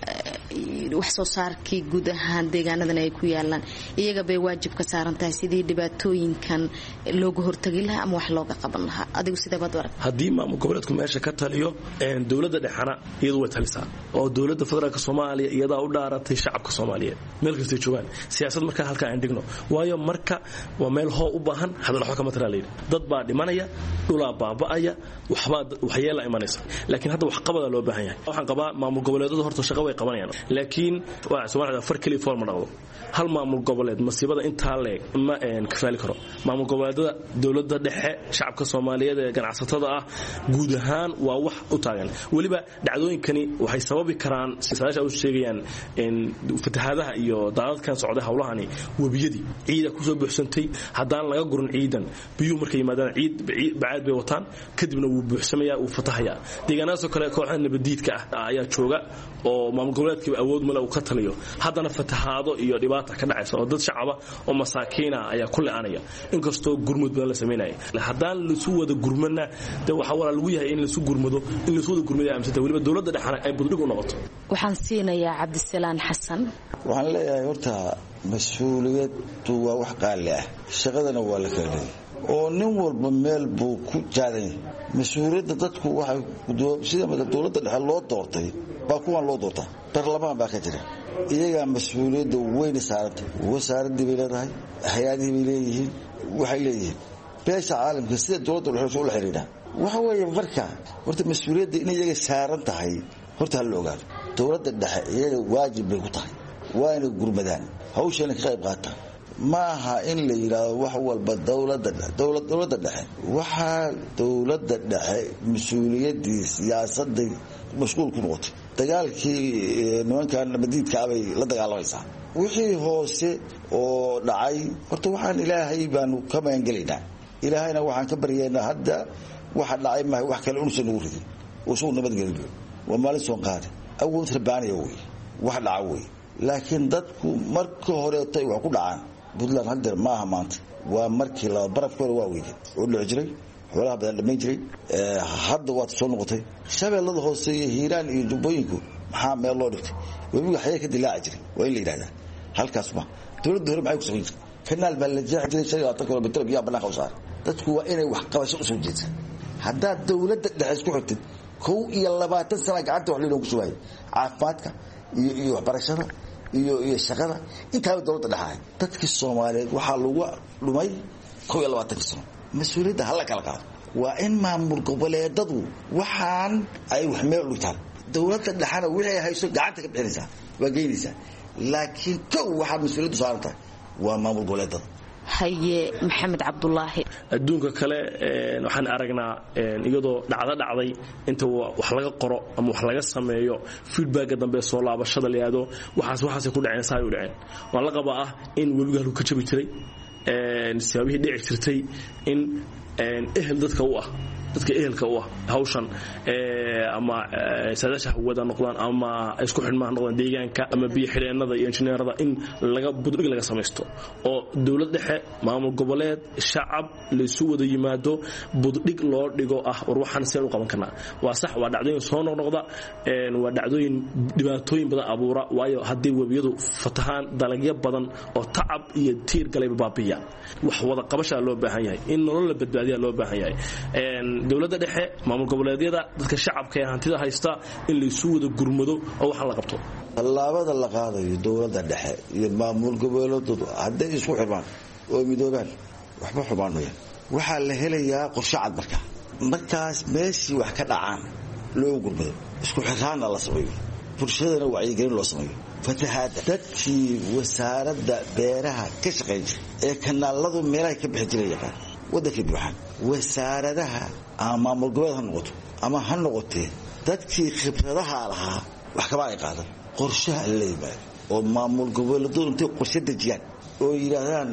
wax soo saarkii guud ahaan deegaanadan ay ku yaalaan iyaga bay waajib ka saaran tahay sidii dhibaatooyinkan looga hortagi lahaa ama wax looga qaban lahaa adigu sidee baad u arag haddii maamul goboleedku meesha ka taliyo dowladda dhexana iyadu way talisaa oo dowladda federaalka Soomaaliya iyadaa u dhaaratay shacabka Soomaaliyeed meel kasta ay joogaan siyaasad marka halka aan dhigno waayo marka waa meel hoo u baahan hadal waxa kama taraaleeyay dad baa dhimanaya dhula baaba'aya waxba waxyeelo imanaysa laakiin hadda wax qabada loo baahan yahay waxaan qabaa maamul goboleedadu horta shaqo way qabanayaan laakiin waa Soomaaliya far kali form dhaqdo hal maamul goboleed masiibada inta leeg ma een kafaali karo maamul goboleedada dowladda dhexe shacabka Soomaaliyeed ee ganacsatada ah guud ahaan waa wax u taagan waliba dhacdooyinkani waxay sababi karaan siyaasadaha u sheegayaan in fatahaadaha iyo daadadkan socda hawlahani wabiyadii ciida ku soo buuxsantay hadaan laga gurin ciidan biyo markay yimaadaan ciid bacaad bay wataan kadibna wuu buuxsamaya uu fatahaya deegaanaas kale kooxda nabadiidka ah ayaa jooga oo maamul goboleedkii awood mala uu ka taliyo haddana fatahaado iyo dhibaato ka dhacaysa oo dad shacab oo masaakiina ayaa ku leeanaya inkastoo gurmud badan la sameeyay haddaan la soo wada gurmana de waxa wala lagu yahay in la soo gurmado in la soo wada gurmado amsata waliba dowladda dhaxana ay buddig u noqoto waxaan siinayaa Cabdisalaan Xasan waxaan leeyahay horta mas'uuliyaddu waa wax qaali ah shaqadana waa la kala leeyahay oo nin walba meel buu ku jaaday mas'uuliyadda dadku waxay sida dowladda dhexe loo doortay baa kuwan loo doortaa baarlamaan baa ka jira iyaga mas'uuliyadda weyn saartay wasaaradda bay leedahay hay'adaha bay leeyihiin waxay leeyihiin beesha caalamka sida dowladda dhexe u xiriiraan waxa weeye marka horta mas'uuliyadda in iyaga saaran tahay horta hal ogaado dowladda dhexe iyaga waajib bay ku tahay waa inay gurmadaan hawshan ka qayb qaataan maaha in la yiraahdo wax walba dowladda dowlad dowladda dhexe waxa dowladda dhexe mas'uuliyadii siyaasadda mashquul ku noqotay dagaalkii nimankan nabadiidka abay la dagaalamaysaa wixii hoose oo dhacay horta waxaan ilaahay baanu ka maangelaynaa ilaahayna waxaan ka baryaynaa hadda waxa dhacay ma wax kale uu soo nugu ridin oo soo nabad geliyo waa maalin soo qaad awood rabbaaniya way wax dhaca way laakiin dadku marka hore tay wax ku dhacaan Puntland hadda ma aha maanta waa markii la barafkooda waa weeyay oo la jiray xoolaha badan dhamay jiray hadda waad soo noqotay shabeellada hoose iyo hiiraan iyo jubbooyinku maxaa meel loo dhigtay webiga xayay ka dilaaci jiray waa in la yiraahdaa halkaas ma dowladda hore maxay ku soo jirtay kanaal baa la jeexday shaqada kilomitir biyo banaanka u saar dadku waa inay wax qabasho u soo jeedaan hadda dowladda dhexe isku xigtay kow iyo labaatan sano gacanta wax loo shubay caafimaadka iyo iyo waxbarashada iyo iyo shaqada inta dowladda dhaxay dadka Soomaaliyeed waxa lagu dhumay kow iyo labaatan sano mas'uuliyadda hal kala qaad waa in maamul goboleedadu waxaan ay wax meel u taal dowladda dhaxana wixii ay hayso gacanta ka bixinaysa waa geynaysa laakiin kow waxa mas'uuliyaddu saaran tahay waa maamul goboleedada haye Maxamed Cabdullaahi adduunka kale waxaan aragnaa iyadoo dhacdo dhacday inta wax laga qoro ama wax laga sameeyo feedback dambe soo laabashada leeyado waxaas waxaas ku dhaceen saay u dhaceen waa la qabaa in webiga halku ka jabi jiray een sababihii dhici jirtay in ehel dadka u ah dadka ehelka u ah hawshan ee ama saadaasha wada noqdaan ama isku xidhmaan noqdaan deegaanka ama biyo xidheenada iyo injineerada in laga budrig laga sameesto oo dawlad dhexe maamul goboleed shacab la isu wada yimaado budrig loo dhigo ah war waxaan seen u qaban karnaa waa sax waa dhacdooyin soo noqnoqda een waa dhacdooyin dhibaatooyin badan abuura waayo hadii wabiyadu fatahaan dalagyo badan oo tacab iyo tiir galay baabiya wax wada qabasha loo baahan yahay in nolol la badbaadiya loo baahan yahay een dawladda dhexe maamul goboleedyada dadka shacabka ee hantida haysta in la isu wada gurmado oo waxa la qabto tallaabada la qaadayo dawladda dhexe iyo maamul goboleedyadu hadday isku xirmaan oo midoobaan waxba xumaanaya waxa la helayaa qorshe cad marka markaas meeshii wax ka dhacaan loo gurmado isku xiraan la sameeyo bulshadana wacyigelin loo sameeyo fatahaad dadkii wasaaradda beeraha ka shaqeeyay ee kanaaladu meelaha ka bixi jireen waddanka buuxan wasaaradaha ama maamul goboleed ha noqoto ama ha noqotee dadkii khibradaha lahaa wax kaba ay qaadan qorshaha la yimaado oo maamul goboleedu intay qorshe dejiyaan oo yiraahdaan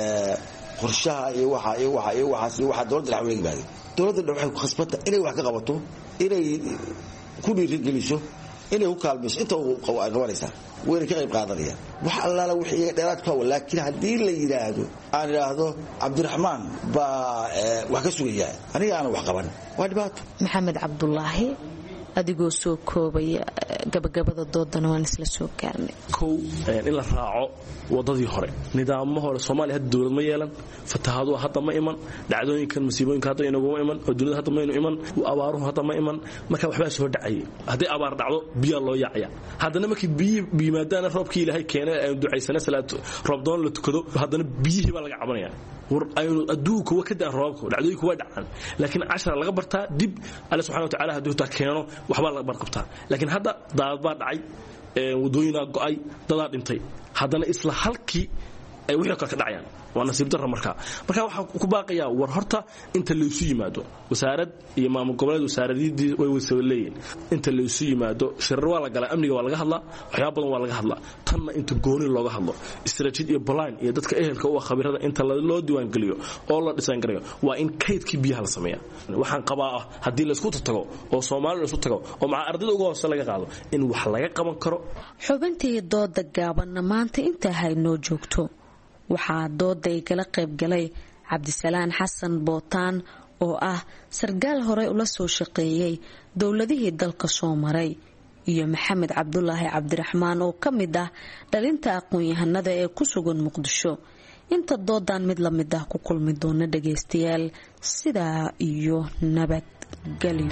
qorshaha iyo waxa iyo waxa iyo waxa iyo waxa dawladda la yimaado dawladda waxay ku khasbata inay wax ka qabato inay ku dhiirigeliso inay u kaalmayso inta uu qabanaysa weyn ka qayb qaadanaya wax allaala wixii dheeraad ka ah laakiin hadii la yiraahdo aan yiraahdo Cabdiraxmaan ba wax ka sugaya aniga aan wax qaban waa dhibaato Maxamed Cabdullaahi adigoo soo koobaya gabagabada doodana waan isla soo gaarnay. kow in la raaco wadadii hore nidaammo hore Soomaaliya hadda dawlad ma yeelan fatahaadu hadda ma iman dhacdooyinkan musiibooyinka hadda inaguma iman oo dawlad hadda ma iman abaaruhu hadda ma iman marka waxba soo dhacay hadii abaar dhacdo biyo loo yaacaya haddana markii biyo biimaadana roobkii Ilaahay keenay ay ducaysana salaad roob doon la tukado haddana biyihii baa laga cabanaya war aynu adduunka waa ka daa roobku dhacdooyinku waa dhacaan laakiin cashar laga bartaa dib Allah subhanahu wa ta'ala haduu ta keeno waxba laga barqabtaa laakiin hadda daad baa dhacay ee wadooyina go'ay dad dhintay haddana isla halkii ay wixii ka dhacayaan waa nasiib darro marka marka waxa ku baaqaya war horta inta la isu yimaado wasaarad iyo maamul goboleed wasaaradii way wada leeyeen inta la isu yimaado shirar waa la galay amniga waa laga hadlaa waxyaabo badan waa laga hadlaa tanna inta gooni looga hadlo istiraatiiji iyo plan iyo dadka ehelka u khabiirada inta loo diiwaan galiyo oo la dhisaan garayo waa in kaydkii biyaha la sameeyaa waxaan qabaa hadii la isku tago oo Soomaaliya la isku tago oo maca ardayda uga hoos laga qaado in wax laga qaban karo xubintii dooda gaaban maanta inta haynoo joogto waxaa dooday kala qayb galay Cabdisalaan Xasan Bootaan oo ah sargaal hore ula soo shaqeeyay dawladihii dalka soo maray iyo Maxamed Cabdullaahi Cabdiraxmaan oo kamid ah dhalinta aqoon-yahanada ee ku sugan Muqdisho inta doodan mid la mid ah ku kulmi doona dhageystayaal sidaa iyo nabad galyo.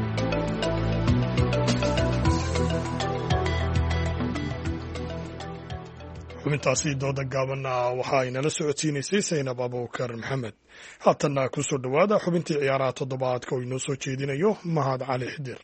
xubintaasi dooda gaaban waxa ay nala socodsiinaysay Saynab Abuukar Maxamed. Haatanna ku soo dhawaada xubintii ciyaaraha toddobaadka oo inoo soo jeedinayo Mahad Cali Xidir.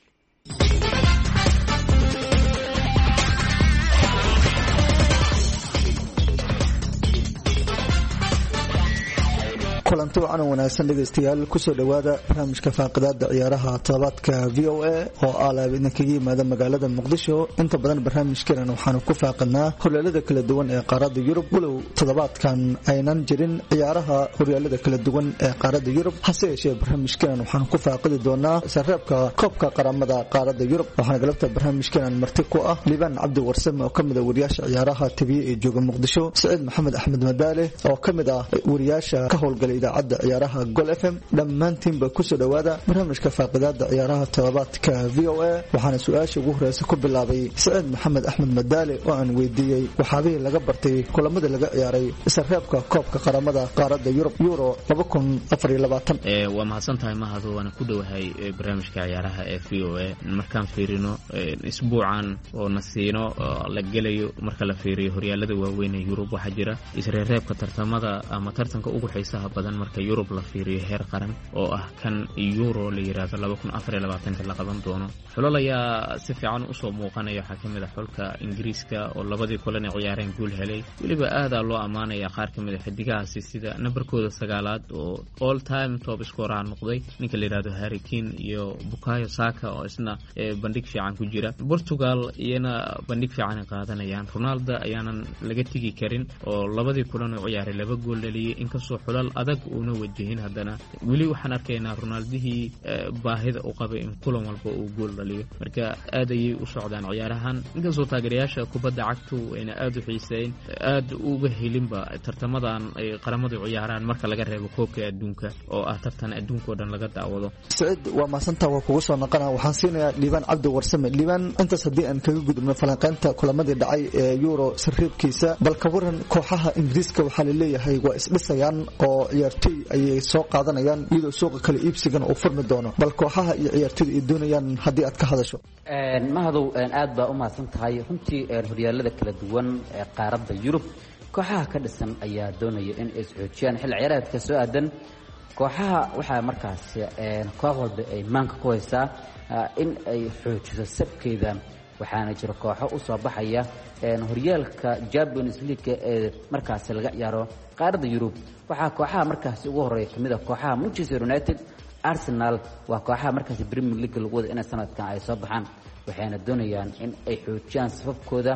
kulanti wacan wanaagsan dhageystayaal kusoo dhawaada barnaamijka faaqidaada ciyaaraha toddobaadka V O A oo alaab idinkaga yimaada magaalada Muqdisho. Inta badan barnaamijkeena waxaanu ku faaqidnaa horyaalada kala duwan ee qaaradda Yurub walow toddobaadkan aynan jirin ciyaaraha horyaalada kala duwan ee qaaradda Yurub hase yeeshee barnaamijkeena waxaanu ku faaqidi doonaa sarreebka koobka qaramada qaaradda Yurub. waxaana galabta barnaamijkeena marti ku ah Liban Cabdi Warsame oo kamid ah wariyaasha ciyaaraha T V ee jooga Muqdisho, Saciid Maxamed Axmed Madaale oo kamid ah wariyaasha ka howlgalay idaacadda ciyaaraha Gol F M. dhammaantiinba ku soo dhawaada barnaamijka faaqidaada ciyaaraha toddobaadka V O A. waxaana su-aasha ugu horeysa ku bilaabay Saciid Maxamed Axmed Madaale oo aan weydiiyey waxaabihii laga bartay kulamada laga ciyaaray sarreebka koobka qaramada qaaradda Yurub Euro laba kun afar iyo labaatan. ee waa mahadsantahay mahado waan ku dhawahay barnaamijka ciyaaraha ee V O A. markaan fiirino isbuucan oo nasiino la gelayo marka la fiiriyo horyaalada waaweyn ee Yurub waxa jira isreebka tartamada ama tartanka ugu xiisaha badan marka Yurub la fiiriyo heer qaran oo ah kan Euro la yiraahdo laba kun afar iyo labaatan la qaban doono. xulaya si fiican u soo muuqanaya waxa kamid ah xulka Ingiriiska oo labadii kulan ee ciyaareen guul helay waliba aad loo amaanaya qaar kamid ah xidigaasi sida numberkooda sagaalaad oo all time top scorer noqday ninka la yiraahdo Harry Kane iyo Bukayo Saka oo isna bandhig fiican ku jira. Portugal iyana bandhig fiican qaadanayaan. Ronaldo ayaanan laga tigi karin oo labadii kulan ee ciyaaray laba gool dhaliyay inkastoo xulal adag una wajahin haddana wali waxaan arkaynaa Ronaldihii baahida u qabay in kulan walba uu gool dhaliyo. marka aad ayay u socdaan ciyaarahan inkastoo taageerayaasha kubadda cagtu ayna aad u xiiseeyeen aad uga helinba tartamadan ay qaramadu ciyaaraan marka laga reebo koobka adduunka oo ah tartan adduunka oo dhan laga daawado. Saciid waa maasanta waa kugu soo naqana waxaan siinayaa Liban Cabdi Warsame. Liban intaas haddii aan kaga gudubno falanqaynta kulamadii dhacay ee Euro sarreebkiisa bal ka waran kooxaha Ingiriiska waxaa la leeyahay waa isdhisayaan oo ciyaartoy ayay soo qaadanayaan iyadoo suuqa kala iibsigan uu furmi doono bal kooxaha iyo ciyaartoyda ay doonayaan haddii aad ka hadasho. mahadow aad baa u mahadsan tahay. runtii horyaalada kala duwan ee qaaradda Yurub kooxaha ka dhisan ayaa doonaya in ay xoojiyaan xil ciyaareedka soo aadan. kooxaha waxaa markaas koox walba ay maanka ku haysaa in ay xoojiso sabkeeda waxaana jira kooxo u soo baxaya horyaalka Champions League ee markaas laga ciyaaro qaaradda Yurub. waxaa kooxaha markaas ugu horeeya kamid ah kooxaha Manchester United, Arsenal waa kooxaha markaas Premier League lagu wada in sanadkan ay soo baxaan waxayna doonayaan in ay xoojiyaan sababkooda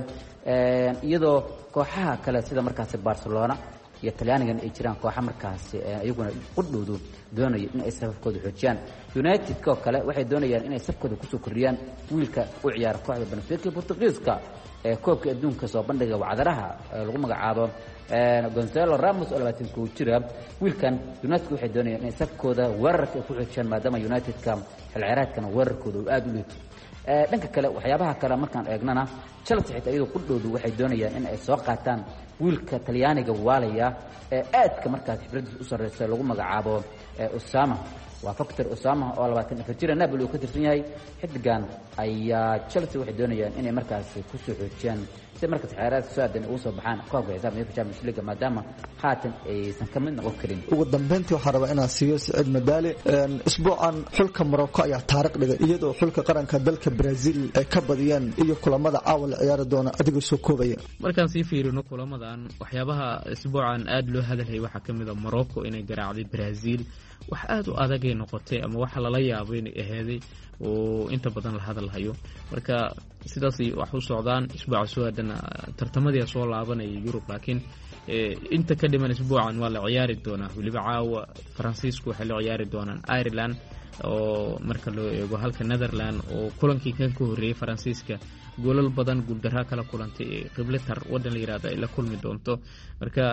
iyadoo kooxaha kale sida markaas Barcelona iyo Talyaanigan ay jiraan kooxo markaas ayaguna qudhoodu doonaya in ay sababkooda xoojiyaan. United oo kale waxay doonayaan in ay sababkooda ku soo kordhiyaan wiilka u ciyaara kooxda Benfica Portugiiska ee koobka adduunka soo bandhiga wacdaraha lagu magacaabo Gonzalo Ramos oo labaatan ku jira. wiilkan United waxay doonayaan in sababkooda weerarka ku xoojiyaan maadaama United-ka xil ciyaareedkan weerarkooda uu aad u liito. dhanka kale waxyaabaha kale markaan eegnana Chelsea xitaa iyadoo ku dhowdu waxay doonayaan in ay soo qaataan wiilka Talyaaniga waalaya ee aadka markaas xibraddiisa u sarreeya lagu magacaabo Osama waa Victor Osama oo labaatan iyo afar jir Napoli uu ka tirsan yahay xidigan ayaa Chelsea waxay doonayaan inay markaas ku soo xoojiyaan si markaas xeerarka soo aadan ugu soo baxaan kooxda xisaabta Champions League maadaama haatan aysan ka mid noqon karin ugu dambeyntii waxaan rabaa inaan siiyo Saciid Madaali isbuucan xulka Morocco ayaa taariikh dhigay iyadoo xulka qaranka dalka Brazil ay ka badiyeen iyo kulamada caawil ciyaar doona adiga soo koobaya markaan sii fiirino kulamadan waxyaabaha isbuucan aad loo hadalay waxa kamid ah Morocco inay garaacday Brazil wax aad u adag ay noqotay ama waxa lala yaabay inay aheeday oo inta badan la hadalhayo marka sidaas wax u socdaan isbuuca soo aadan tartamadii soo laabanay Yurub laakiin inta ka dhiman isbuucan waa la ciyaari doonaa waliba caawa Faransiisku waxay la ciyaari doonaan Ireland oo marka loo eego halka Netherland oo kulankii kan ka horeeyay Faransiiska goolal badan guuldaro kala kulantay Gibraltar wadan la yiraahdo ay la kulmi doonto marka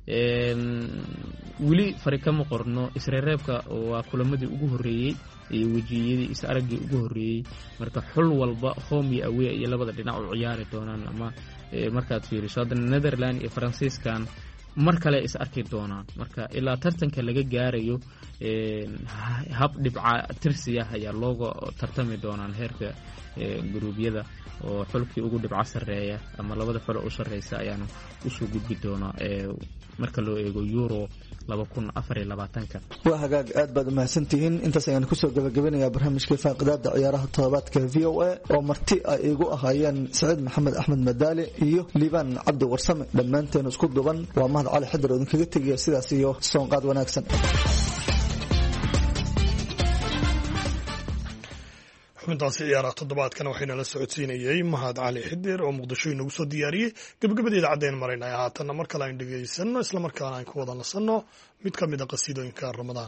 wili farika ma qorno isreereebka waa kulamadii ugu horeeyay iyo wajiyadii is aragii ugu horeeyay marka xul walba home iyo away iyo labada dhinac u ciyaari doonaan ama markaad fiiriso Netherland iyo Faransiiskan mar kale is arki doonaan marka ilaa tartanka laga gaarayo hab dhibca tirsiya ayaa looga tartami doonaan heerka gruubyada oo xulkii ugu dhibca sareeya ama labada xul oo sareysa ayaanu u soo gudbi doonaa marka loo eego Euro laba kun afar iyo labaatan waa hagaag aad baad u mahadsantihiin intaas ayaan ku soo gabagabinayaa barnaamijka faaqidaada ciyaaraha toddobaadka V O A oo marti ay igu ahaayeen Saciid Maxamed Axmed Madaali iyo Liibaan Cabdi Warsame dhammaanteen isku duban waa Mahad Cali Xidar oo idinkaga tagaya sidaas iyo soon qaad wanaagsan xubintaasi ciyaaraha toddobaadkan waxayna la socodsiinayay Mahad Cali Xidar oo Muqdisho inagu soo diyaariyay gabagabadeeda cadeen marayna haatanna mar kale aan dhageysano isla markaana aan ku wada nasanno mid ka mid ah qasiidooyinka Ramadaan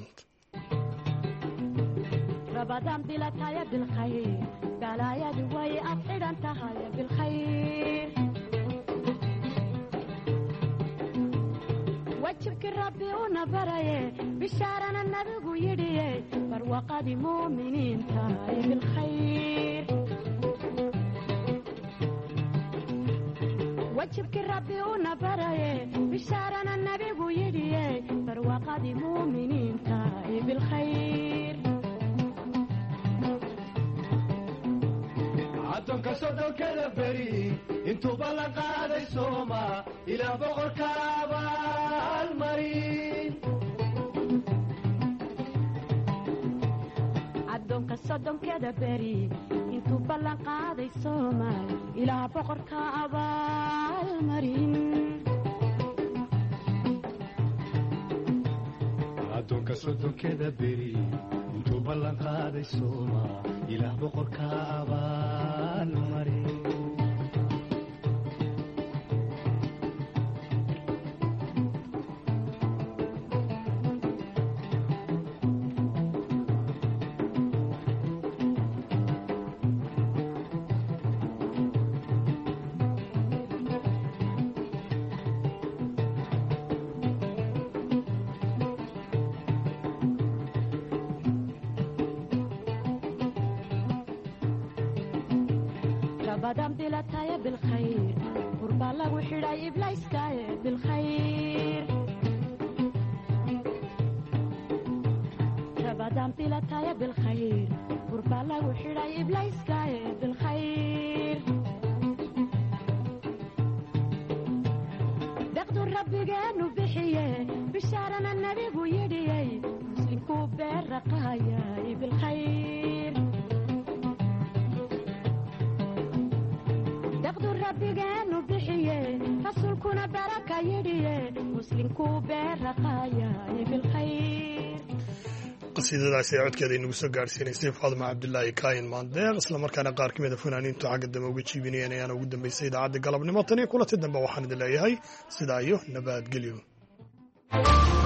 Ramadaan bilataya bil khayr galayadu way afxidan tahay bil khayr wajibki rabbi una baraye bishaarana nabigu yidhiye barwaqadi muuminiinta bil khayr wajibki rabbi una baraye bishaarana nabigu yidhiye barwaqadi muuminiinta bil khayr addoonka soddonkada beri intuuba la qaaday sooma ilaa boqorka abaalmarin addoonka soddonkada beri intuu ballan qaaday Soomaal ilaa boqorka abaalmarin addoonka soddonkada beri intuu ballan qaaday Soomaal ilaa boqorka abaalmarin Ramadaan bilataya bil khayr qurba lagu xidhay iblayska bil khayr Ramadaan bilataya bil khayr qurba lagu xidhay iblayska bil khayr daqdu rabbigeenu bixiye bishaarana nabigu yidhiye muslimku beeraqaya bil khayr rabbigeenu bixiye rasuulkuna baraka yidhiye muslimku beeraqaya bil khayr qasiidadaasi codkeeda inagu soo gaarsiinaysay Faadima Cabdullaahi Kaayin Maandeeq isla markaana qaar ka mid ah fanaaniintu xagga dambe uga jiibinayeen ayaan ugu dambeysay idaacadda galabnimo tan iyo kulanti dambe waxaan idin leeyahay sidaa iyo nabadgelyo